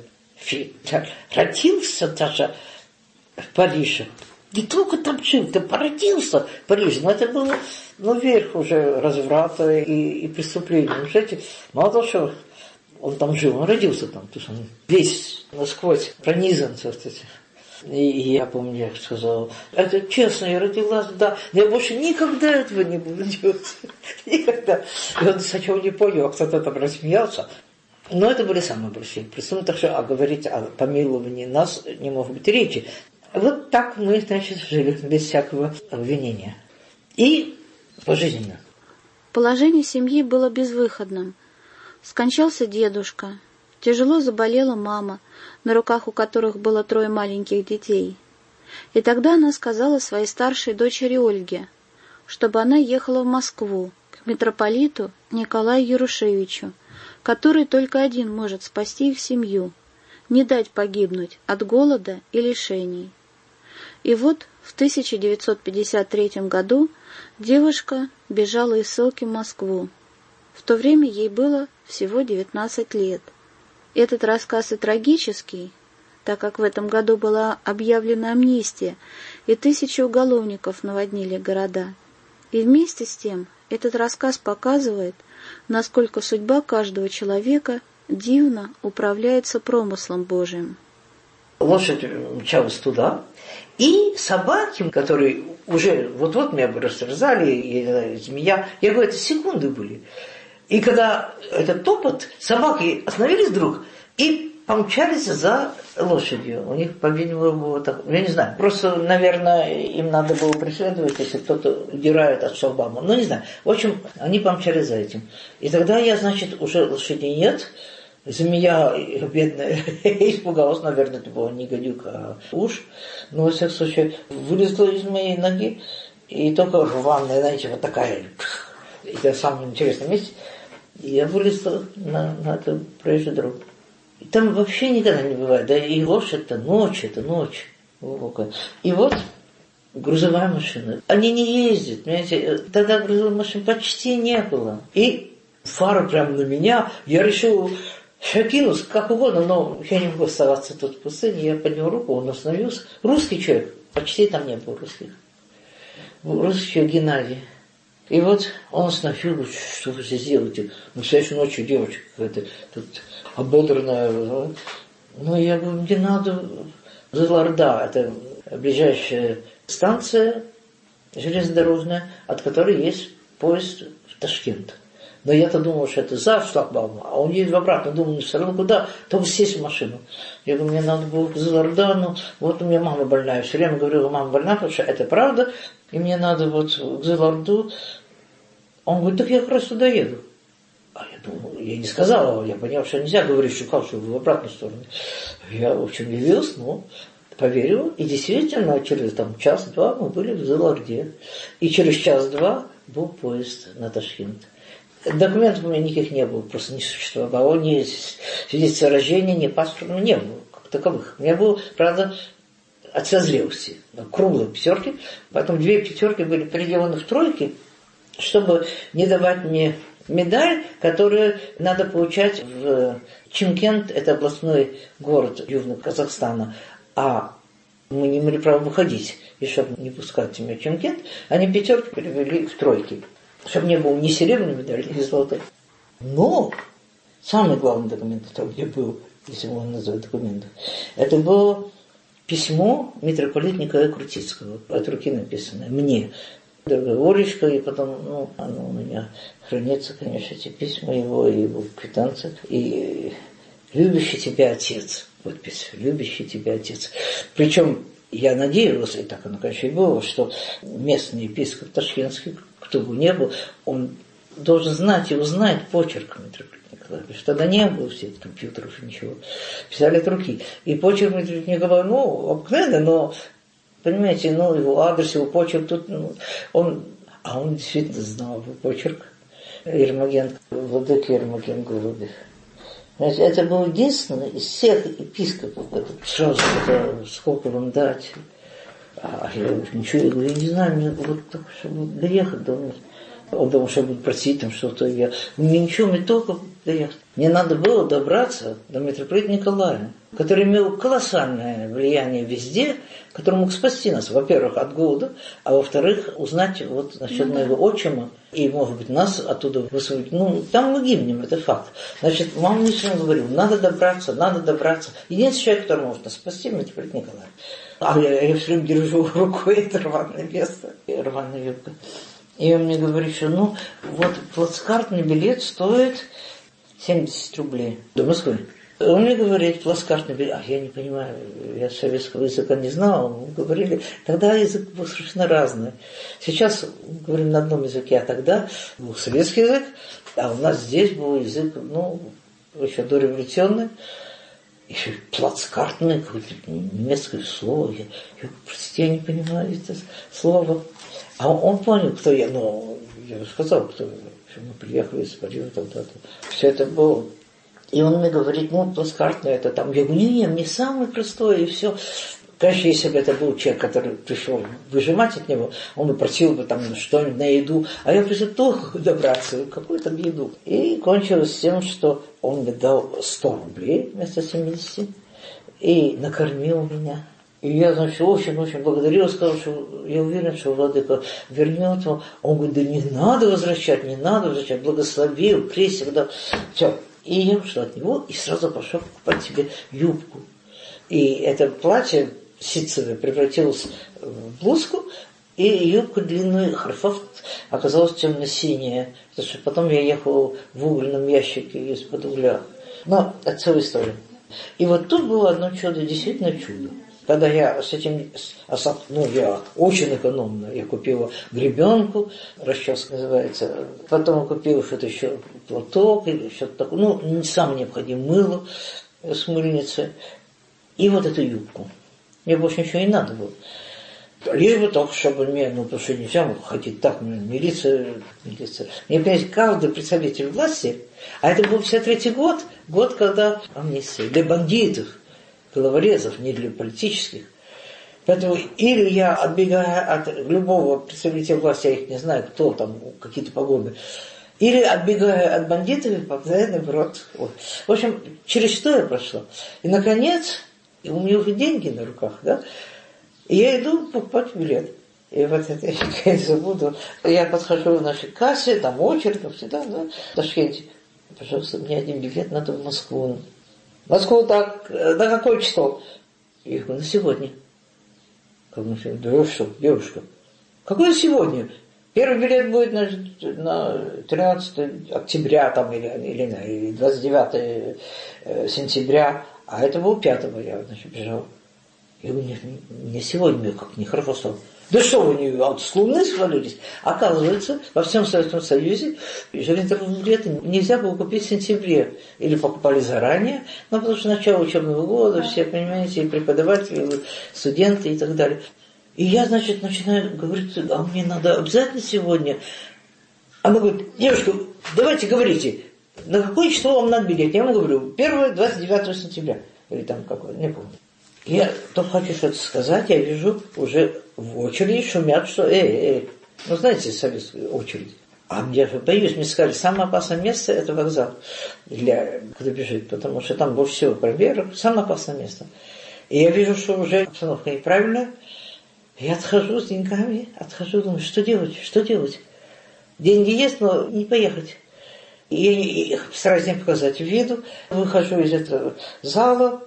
Speaker 5: родился даже в Париже. Не только там жил, ты породился в Париже. Но это было, верх уже разврата и преступления. Знаете, мало того, что он там жил, он родился там. То есть он весь насквозь пронизан. И я помню, я сказал, это честно, я родилась, да, я больше никогда этого не буду делать. Никогда. И он сначала не понял, а кто-то там рассмеялся. Но это были самые большие преступления, так что говорить о помиловании нас не может быть речи. Вот так мы, значит, жили, без всякого обвинения. И пожизненно.
Speaker 4: Положение семьи было безвыходным. Скончался дедушка. Тяжело заболела мама, на руках у которых было 3 маленьких детей. И тогда она сказала своей старшей дочери Ольге, чтобы она ехала в Москву, к митрополиту Николаю Ярушевичу, который только один может спасти их семью, не дать погибнуть от голода и лишений. И вот в 1953 году девушка бежала из ссылки в Москву. В то время ей было всего 19 лет. Этот рассказ и трагический, так как в этом году была объявлена амнистия, и 1000 уголовников наводнили города. И вместе с тем этот рассказ показывает, насколько судьба каждого человека дивно управляется промыслом Божиим.
Speaker 5: Лошадь мчалась туда, и собаки, которые уже вот-вот меня бы растерзали, змея, я говорю, это секунды были. И когда этот топот, собаки остановились вдруг и помчались за лошадью. У них, по-видимому, было так, я не знаю, просто, наверное, им надо было преследовать, если кто-то удирает от шлагбаума. Ну, не знаю. В общем, они помчались за этим. И тогда я, значит, уже лошадей нет. Змея бедная испугалась, наверное, это была не гадюка, а уж. Но, во всяком случае, вылезла из моей ноги И только рваная, знаете, вот такая, это в самом интересном месте. И я вылезла на эту проезжую дорогу. И там вообще никогда не бывает. Да и ложь это ночь глубокая. И вот грузовая машина. Они не ездят, понимаете. Тогда грузовой машины почти не было. И фара прямо на меня. Я решил кинуться как угодно, но я не могу оставаться тут в пустыне. Я поднял руку, он остановился. Русский человек. Почти там не было русских. Русский человек Геннадий. И вот он остановил, что вы здесь делаете? Ну, следующей ночью девочка какая-то тут ободранная. Ну, я говорю, мне надо Зыларда, это ближайшая станция железнодорожная, от которой есть поезд в Ташкент. Но я-то думал, что это за шлагбаумом, а он едет в обратно. Думал, все равно куда? Только сесть в машину. Я говорю, мне надо было к Зыларда, ну, вот у меня мама больная. Все время говорила, мама больна, потому что это правда, и мне надо вот к Зыларду. Он говорит, так я как раз туда еду. А я думал, я не сказала, я понял, что нельзя говорить, что как, что в обратную сторону. Я, в общем, явился, ну, поверил, и действительно, через там час-два мы были в Зыларде. И через час-два был поезд на Ташкент. Документов у меня никаких не было, просто не существовало, ни свидетельства о рождении, ни паспорта, не было как таковых. У меня было, правда, от созрелости, круглые пятерки, потом 2 пятерки были переделаны в тройки, чтобы не давать мне медаль, которую надо получать в Чимкент, это областной город Южного Казахстана, а мы не имели права выходить, и чтобы не пускать меня в Чимкент, они пятерки перевели в тройки, чтобы не было ни серебряной медали, ни золотой. Но самый главный документ, который мне был, если можно назвать документом, это было письмо митрополита Николая Крутицкого, от руки написанное, мне. Дорогая Олечка, и потом, ну, оно у меня хранится, конечно, эти письма его, и его квитанции, и «Любящий тебя отец», подпись, «Любящий тебя отец». Причем я надеялся, и так оно, конечно, и было, что местный епископ ташкентский, кто бы ни был, он должен знать и узнать почерк митрополита Николая, потому что тогда не было всех компьютеров и ничего, писали от руки. И почерк митрополита Николая, ну, обыкновенно, но... Понимаете, ну, его адрес, его почерк, тут, ну, он действительно знал его почерк. Ермоген, владыка Ермоген Голубев. Понимаете, это был единственный из всех епископов, сразу сказал, сколько вам дать. А я ничего, я говорю, я не знаю, мне вот только, чтобы доехать до меня. Он думал, что будет просить там что-то. Мне ничего, мне только доехать. Мне надо было добраться до митрополита Николая, который имел колоссальное влияние везде, который мог спасти нас, во-первых, от голода, а во-вторых, узнать вот насчет моего отчима, и, может быть, нас оттуда высвободить. Ну, там мы гибнем, это факт. Значит, мама мне все время говорила, надо добраться. Единственный человек, который может нас спасти, митрополит Николай. А я все время держу рукой это рваное место, рваная юбка. И он мне говорит, что, ну, вот плацкартный билет стоит 70 рублей до Москвы. Он мне говорит, плацкартный билет, а я не понимаю, я советского языка не знал, мы говорили, тогда язык был совершенно разный. Сейчас мы говорим на одном языке, а тогда был советский язык, а у нас здесь был язык, ну, еще дореволюционный, еще плацкартный, какое-то немецкое слово. Я простите, я не понимаю это слово. А он понял, кто я, ну, я сказал, кто я, что мы приехали из Парижа, тогда-то. Все это было. И он мне говорит, ну, плацкартное это там. Я говорю, не, мне самое простое, и все. Конечно, если бы это был человек, который пришел выжимать от него, он бы просил бы там что-нибудь на еду, а я пришел только добраться, какую там еду. И кончилось тем, что он мне дал 100 рублей вместо 70 и накормил меня. И я, значит, очень-очень благодарил, сказал, что я уверен, что владыка вернет его. Он говорит, да не надо возвращать, благословил, крестик, да, все. И я ушла от него и сразу пошел покупать себе юбку. И это платье ситцевое превратилось в блузку, и юбка длинную, харфов оказалась темно-синяя, потому что потом я ехала в угольном ящике из-под угля. Но это целая история. И вот тут было одно чудо, действительно чудо. Когда я с этим, я очень экономно, я купила гребенку, расческа называется, потом купила что-то еще, платок или что-то такое, ну, не самое необходимое, мыло с мыльницы, и вот эту юбку. Мне больше ничего не надо было. Лишь бы только, чтобы мне, потому что нельзя ходить так, милиция. Мне, понимаете, каждый представитель власти, а это был 53-й год, когда амнистия для бандитов, головорезов, не для политических. Поэтому или я отбегаю от любого представителя власти, я их не знаю, кто там, какие-то погоны, или отбегаю от бандитов и попадаю наоборот. Вот. В общем, через что я прошла. И, наконец, у меня уже деньги на руках, да, и я иду покупать билет. И вот это я никогда не забуду. Я подхожу в нашей кассе, там очередь, как всегда, да, в Ташкенте. Пожалуйста, мне один билет надо в Москву. В Москву так, на какое число? Я говорю, на сегодня. Как на сегодня? Да что, девушка, какое сегодня? Первый билет будет на 13 октября там, или 29 сентября, а это был 5-го, я, бежал. Я говорю, мне сегодня как нехорошо стало. Да что вы, с Луны свалились? Оказывается, во всем Советском Союзе железнодорожные билеты нельзя было купить в сентябре. Или покупали заранее, но потому что начало учебного года, все, понимаете, и преподаватели, и студенты и так далее. И я, начинаю говорить, а мне надо обязательно сегодня. Она говорит, девушка, давайте говорите, на какое число вам надо билет? Я ему говорю, 29 сентября. Или там какое, не помню. Я только хочу что-то сказать, я вижу уже в очереди шумят, что ну знаете, советская очередь. А я же боюсь, мне сказали, самое опасное место это вокзал, когда бежит, потому что там больше всего проверок, самое опасное место. И я вижу, что уже обстановка неправильная, я отхожу с деньгами, думаю, что делать? Деньги есть, но не поехать. И стараюсь не показать виду, выхожу из этого зала,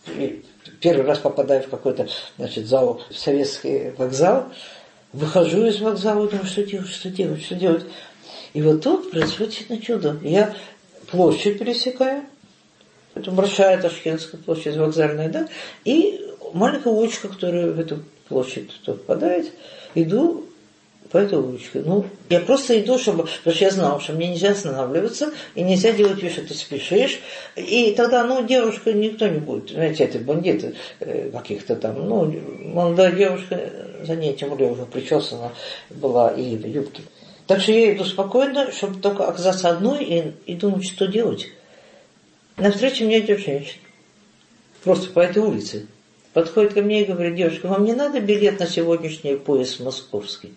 Speaker 5: первый раз попадаю в какой-то, зал, в советский вокзал, выхожу из вокзала, думаю, что делать. И вот тут происходит чудо. Я площадь пересекаю, это большая Ташкентская площадь вокзальная, да, и маленькая улочка, которая в эту площадь попадает, иду по этой улочке. Я просто иду, потому что я знала, что мне нельзя останавливаться, и нельзя делать вид, что ты спешишь. И тогда, девушка никто не будет. Знаете, это бандиты каких-то там. Молодая девушка, за ней, тем более уже причесана была и в юбке. Так что я иду спокойно, чтобы только оказаться одной и думать, что делать. Навстречу мне идет женщина. Просто по этой улице. Подходит ко мне и говорит, девушка, вам не надо билет на сегодняшний поезд московский?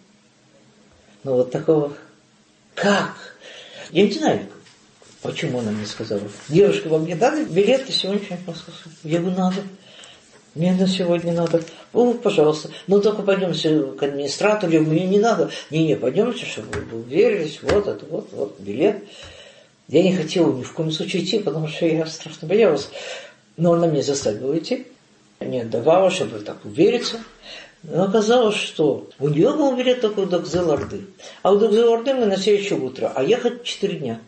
Speaker 5: Вот такого. Как? Я не знаю, почему она мне сказала. Девушка, вам не надо билет на сегодняшний московский? Я говорю, надо. Мне на сегодня надо. Пожалуйста. Только пойдемте к администратору. Я говорю, мне не надо. Не, пойдемте, чтобы вы уверились. Вот билет. Я не хотела ни в коем случае идти, потому что я страшно боялась. Но она меня заставила идти. Не отдавала, чтобы так увериться. Но оказалось, что у нее был билет такой до Кызыл-Орды. А у Кызыл-Орды мы на следующее утро. А ехать 4 дня.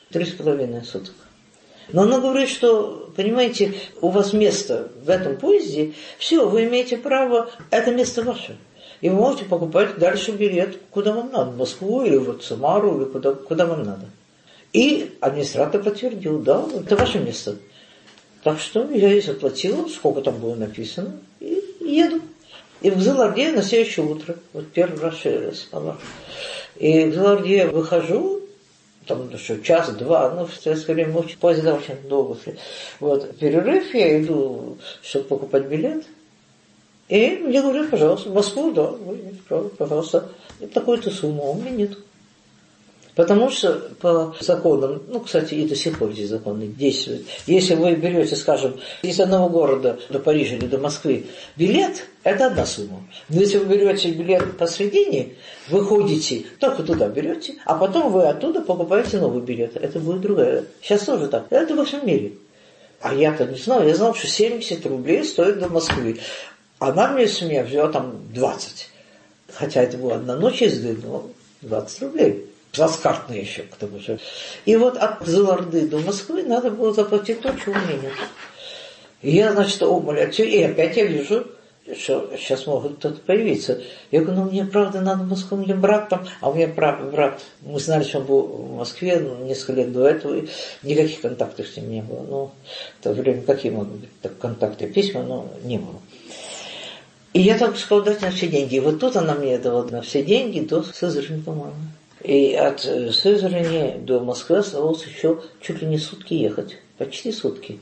Speaker 5: 3,5 суток. Но она говорит, что, понимаете, у вас место в этом поезде, все, вы имеете право, это место ваше. И вы можете покупать дальше билет, куда вам надо. В Москву или в Самару, или куда вам надо. И администратор подтвердил, да, это ваше место. Так что я ей заплатила, сколько там было написано, и еду. И в Кызыл-Орде на следующее утро, первый раз я спала. И в Кызыл-Орде я выхожу, там час-два, в советское время поезда очень долго шли. Перерыв, я иду, чтобы покупать билет. И мне говорят, пожалуйста, в Москву, да, пожалуйста, такую-то сумму, у меня нет. Потому что по законам, кстати, и до сих пор здесь законы действуют. Если вы берете, скажем, из одного города до Парижа или до Москвы билет, это одна сумма. Но если вы берете билет посредине, вы ходите, только туда берете, а потом вы оттуда покупаете новый билет. Это будет другая. Сейчас тоже так. Это во всем мире. А я-то не знал. Я знал, что 70 рублей стоит до Москвы. Она мне с меня взяла там 20. Хотя это была одна ночь езды, но 20 рублей. Плацкартно еще к тому же. И от Кызыл-Орды до Москвы надо было заплатить то, чего у меня нет. И я, умоляю. И опять я вижу, что сейчас могут кто-то появиться. Я говорю, мне правда надо в Москву, мне брат там. А у меня брат, мы знали, что он был в Москве несколько лет до этого, и никаких контактов с ним не было. В то время какие могут быть контакты, письма, но не было. И я так сказала, дать на все деньги. И вот тут она мне дала на все деньги до Сызрани, по-моему. И от Сызрани до Москвы оставалось еще чуть ли не сутки ехать. Почти сутки.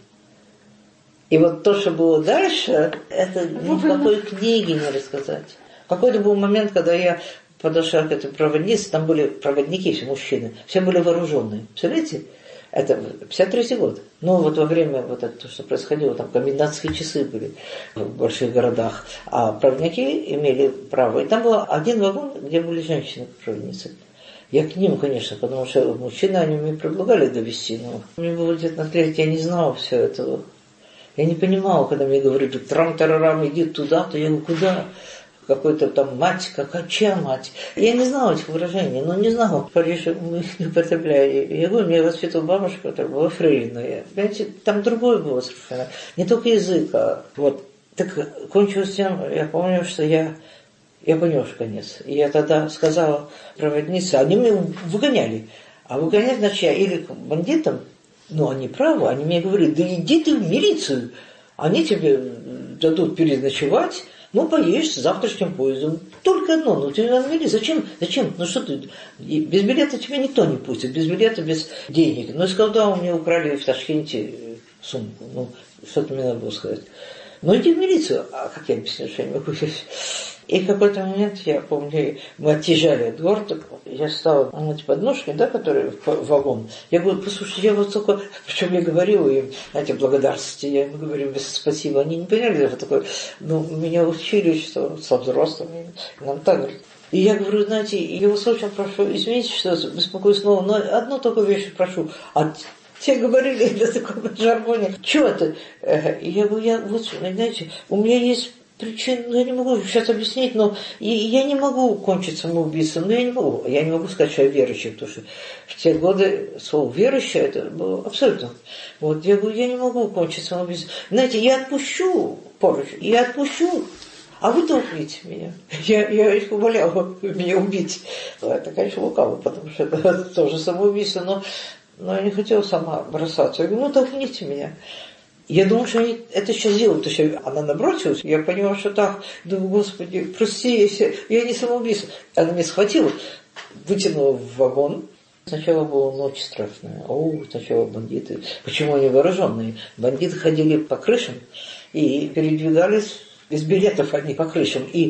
Speaker 5: И вот то, что было дальше, это ни в какой книге не рассказать. Какой-то был момент, когда я подошла к этой проводнице, там были проводники, все мужчины, все были вооруженные. Представляете? Это 53-й год. Ну, вот во время вот это, то, что происходило, там комендантские часы были в больших городах, а проводники имели право. И там был один вагон, где были женщины-проводницы. Я к ним, конечно, потому что мужчины, они мне предлагали довести, но мне было где-то на треть, я не знала всего этого. Я не понимала, когда мне говорили, трам-тарарам, иди туда-то, я говорю, куда? Какой-то там мать, чья мать? Я не знала этих выражений, но не знала. В Париже мы их не употребляли. Я говорю, меня воспитывала бабушка, которая была фрейлиной. Понимаете, там другое было совершенно. Не только язык, а вот. Так кончилось тем, я помню, что я понес конец. И я тогда сказала проводнице, они меня выгоняли. А выгонять, значит, я или к бандитам, ну, они правы, они мне говорили, да иди ты в милицию, они тебе дадут переночевать, ну, поедешь с завтрашним поездом. Только одно, ну, ты на милицию, зачем? Ну, что ты, без билета тебя никто не пустит, без билета, без денег. Ну, я сказал, да, у меня украли в Ташкенте сумку, ну, что-то мне надо было сказать. Ну, иди в милицию. А как я объясню, что я не могу? И в какой-то момент, я помню, мы отъезжали от города, я стала мыть подножкой, да, который в вагон. Я говорю, послушайте, я вот только, причем я говорила им, знаете, благодарности, я им говорю, спасибо. Они не поняли, это такое, ну, меня учили, что со взрослыми, нам так говорят. И я говорю, знаете, я вас очень прошу, извините, что беспокоюсь снова, но одну только вещь прошу, те говорили на таком жаргоне, что это? И я говорю, вот, знаете, у меня есть причина, я не могу сейчас объяснить, но я не могу кончить самоубийством, но я не могу сказать, что я верующий, потому что в те годы слово верующий, это было абсолютно. Вот, я говорю, я не могу кончить самоубийством. Знаете, я отпущу поруч, а вы толкните меня. Я их умоляла меня убить. Это, конечно, лукаво, потому что это тоже самоубийство, но я не хотела сама бросаться. Я говорю, ну толкните меня. Я думала, что они это сейчас сделают, потому что она набросилась. Я поняла, что так. Думаю, Господи, прости, я не самоубийство. Она меня схватила, вытянула в вагон. Сначала была ночь страшная. Сначала бандиты. Почему они вооруженные? Бандиты ходили по крышам и передвигались без билетов они по крышам. И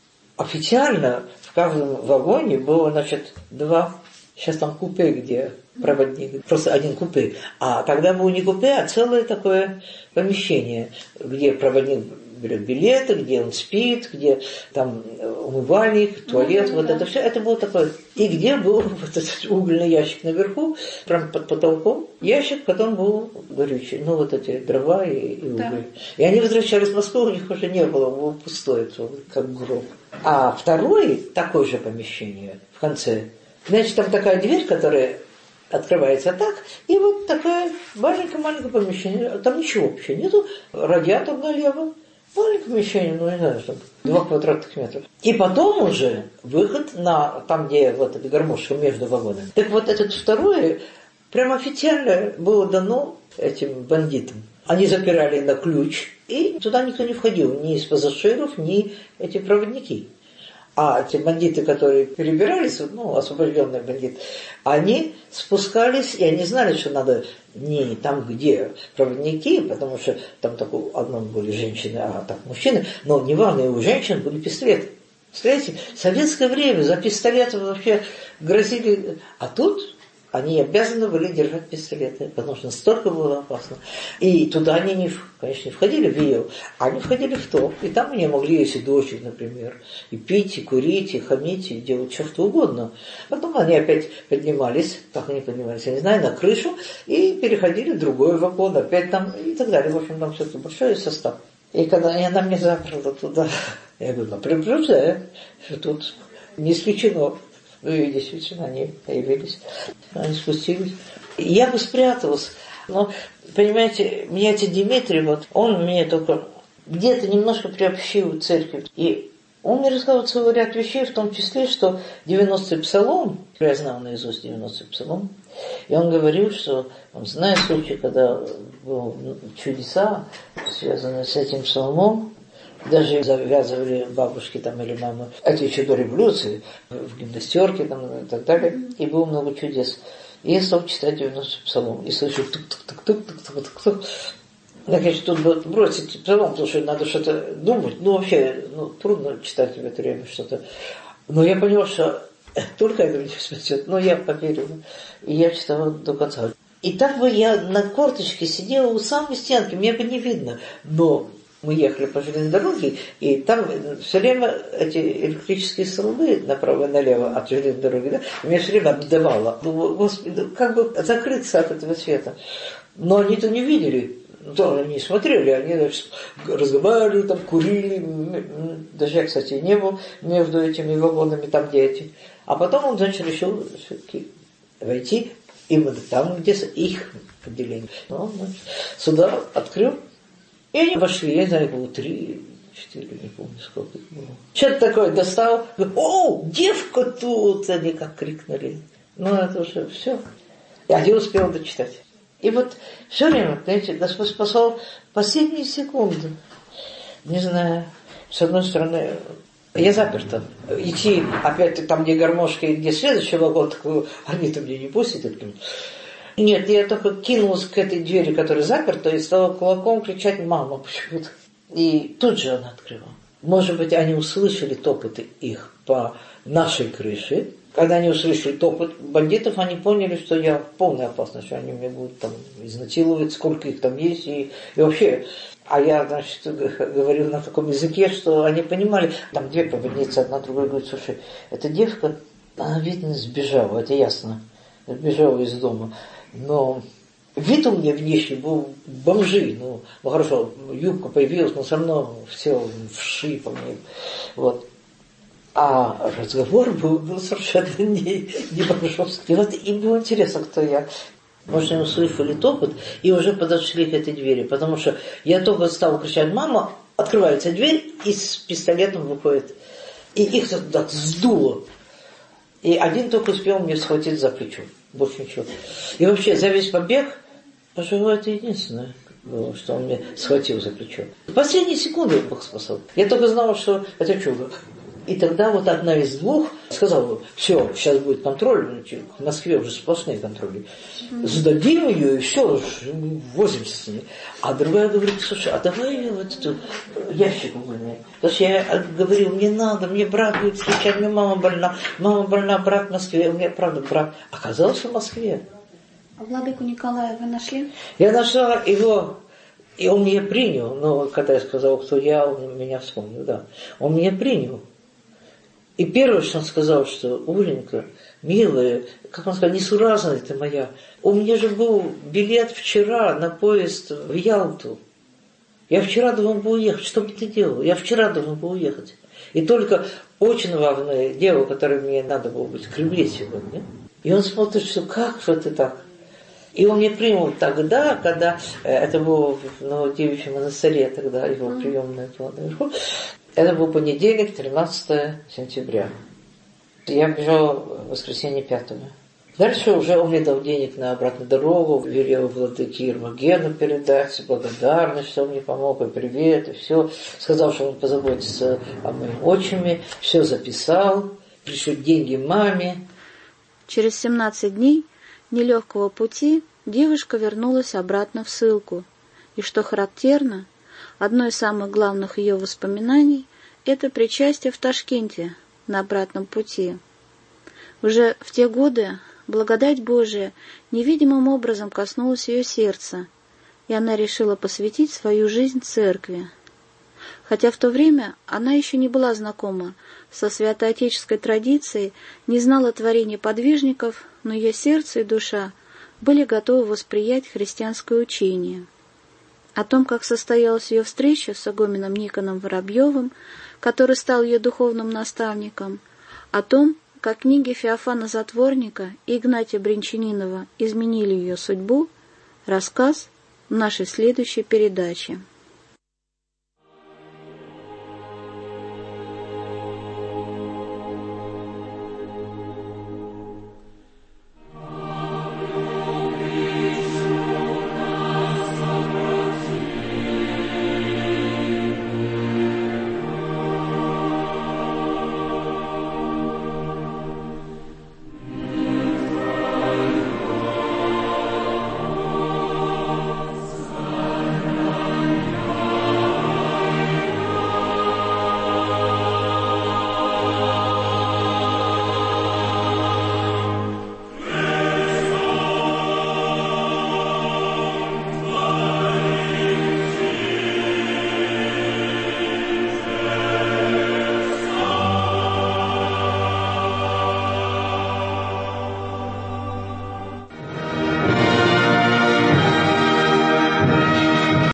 Speaker 5: официально в каждом вагоне было, значит, 2, сейчас там купе, где проводник, просто один купе. А тогда было не купе, а целое такое помещение, где проводник берет билеты, где он спит, где там умывальник, туалет, вот это все. Это было такое. И где был вот этот угольный ящик наверху, прям под потолком, ящик, потом был горючий. Ну, вот эти дрова и уголь. Да. И они возвращались в Москву, у них уже не было, было пустое, как гроб. А второе, такое же помещение в конце. Значит, там такая дверь, которая открывается так, и вот такое маленькое-маленькое помещение. Там ничего вообще нету. Радиатор налево. Маленькое помещение, ну не знаю, 2 квадратных метров. И потом уже выход на там, где вот эта гармошка между вагонами. Так вот этот второе прямо официально было дано этим бандитам. Они запирали на ключ, и туда никто не входил, ни из пассажиров, ни эти проводники. А те бандиты, которые перебирались, ну, освобожденные бандиты, они спускались, и они знали, что надо не там, где проводники, потому что там такой, одном были женщины, а так мужчины, но неважно, и у женщин были пистолеты. Представляете, в советское время за пистолеты вообще грозили, а тут они обязаны были держать пистолеты, потому что настолько было опасно. И туда они, конечно, не входили в ее, а они входили в то. И там они могли, если дождь, например, и пить, и курить, и хамить, и делать что угодно. Потом они опять поднимались, как они поднимались, я не знаю, на крышу, и переходили в другой вагон, опять там, и так далее. В общем, там все-таки большой состав. И когда она меня заперла туда, я говорю, предупреждаю, что тут не исключено. Ну и действительно, они появились, они спустились. Я бы спряталась, но, понимаете, меня отец Дмитрий, вот, он мне только где-то немножко приобщил в церковь. И он мне рассказывал целый ряд вещей, в том числе, что 90-й псалом, я знал наизусть 90-й псалом, и он говорил, что он знает случай, когда были чудеса, связанные с этим псалмом, Даже завязывали бабушки там или мамы. Это еще до революции, в гимнастерке там и так далее. И было много чудес. И я стал читать 90-й псалом. И слышу тук-тук-тук-тук-тук-тук-тук. Я, конечно, тут бросить псалом, потому что надо что-то думать. Ну, вообще, трудно читать в это время что-то. Но я понял, что только это меня спасет. Но я поверила. И я читала до конца. И так бы я на корточке сидела у самой стенки, мне бы не видно. Но мы ехали по железной дороге, и там все время эти электрические столбы направо и налево от железной дороги, да, меня все время обдавало. Думаю, Господи, как бы закрыться от этого света. Но они-то не видели. Да, они смотрели, они, значит, разговаривали, там, курили. Даже я, кстати, не был между этими вагонами, там, где эти. А потом он, значит, решил все-таки войти именно там, где их отделение. Ну, значит, сюда открыл, и они вошли, я не знаю, было 3-4, не помню, сколько их было. Что-то такое достал, о, девка тут, они как крикнули. Ну, это уже все. Я не успел дочитать. И вот все время, понимаете, Господь спасал последние секунды. Не знаю, с одной стороны, я заперта. Идти опять там, где гармошка и где следующий вагон, они-то меня не пустят. Нет, я только кинулась к этой двери, которая заперта, и стала кулаком кричать «мама» почему-то. И тут же она открыла. Может быть, они услышали топоты их по нашей крыше. Когда они услышали топот бандитов, они поняли, что я в полной опасности, что они меня будут там изнасиловать, сколько их там есть. И вообще, а я, значит, говорил на таком языке, что они понимали. Там 2 проводницы, одна другая говорит: слушай, эта девка, она, видно, сбежала, это ясно. Сбежала из дома. Но вид у меня внешний был бомжи. Ну хорошо, юбка появилась, но все равно все вши по мне. Вот. А разговор был совершенно не бомжовский. И вот им было интересно, кто я. Может, они услышали топот и уже подошли к этой двери. Потому что я только стала кричать «мама», открывается дверь и с пистолетом выходит. И их так сдуло. И один только успел мне схватить за плечо. Больше ничего. И вообще за весь побег, пожалуй, это единственное было, что он мне схватил за плечо. В последние секунды Бог спасал. Я только знала, что это чудо. И тогда вот одна из 2 сказала: все, сейчас будет контроль, в Москве уже сплошные контроли. Сдадим ее, и все, возимся с ней. А другая говорит: слушай, а давай вот эту ящик выгоним. Потому что я говорил: не надо, мне брат будет встречать, мне мама больна, брат в Москве, у меня правда брат. Оказался в Москве.
Speaker 4: А владыку Николая вы нашли?
Speaker 5: Я нашла его, и он меня принял. Но когда я сказал, кто я, он меня вспомнил, да. Он меня принял. И первое, что он сказал, что: Оленька, милая, как он сказал, несуразная ты моя. У меня же был билет вчера на поезд в Ялту. Я вчера должен был уехать. Что бы ты делал? Я вчера должен был уехать. И только очень важное дело, которое мне надо было быть в Кремле сегодня. И он смотрит, что как же ты так? И он меня принял тогда, когда это было в Новодевичьем монастыре, тогда его приемная была наверху. Это был понедельник, 13 сентября. Я бежал в воскресенье 5-го. Дальше уже он мне дал денег на обратную дорогу, велел владыке Ермогену передать благодарность, что он мне помог, и привет, и все. Сказал, что он позаботится о моем отчиме, все записал, пришлют деньги маме.
Speaker 4: Через 17 дней нелегкого пути девушка вернулась обратно в ссылку. И что характерно, одно из самых главных ее воспоминаний – это причастие в Ташкенте на обратном пути. Уже в те годы благодать Божия невидимым образом коснулась ее сердца, и она решила посвятить свою жизнь церкви. Хотя в то время она еще не была знакома со святоотеческой традицией, не знала творений подвижников, но ее сердце и душа были готовы восприять христианское учение. О том, как состоялась ее встреча с игуменом Никоном Воробьевым, который стал ее духовным наставником, о том, как книги Феофана Затворника и Игнатия Бринчанинова изменили ее судьбу, рассказ в нашей следующей передаче.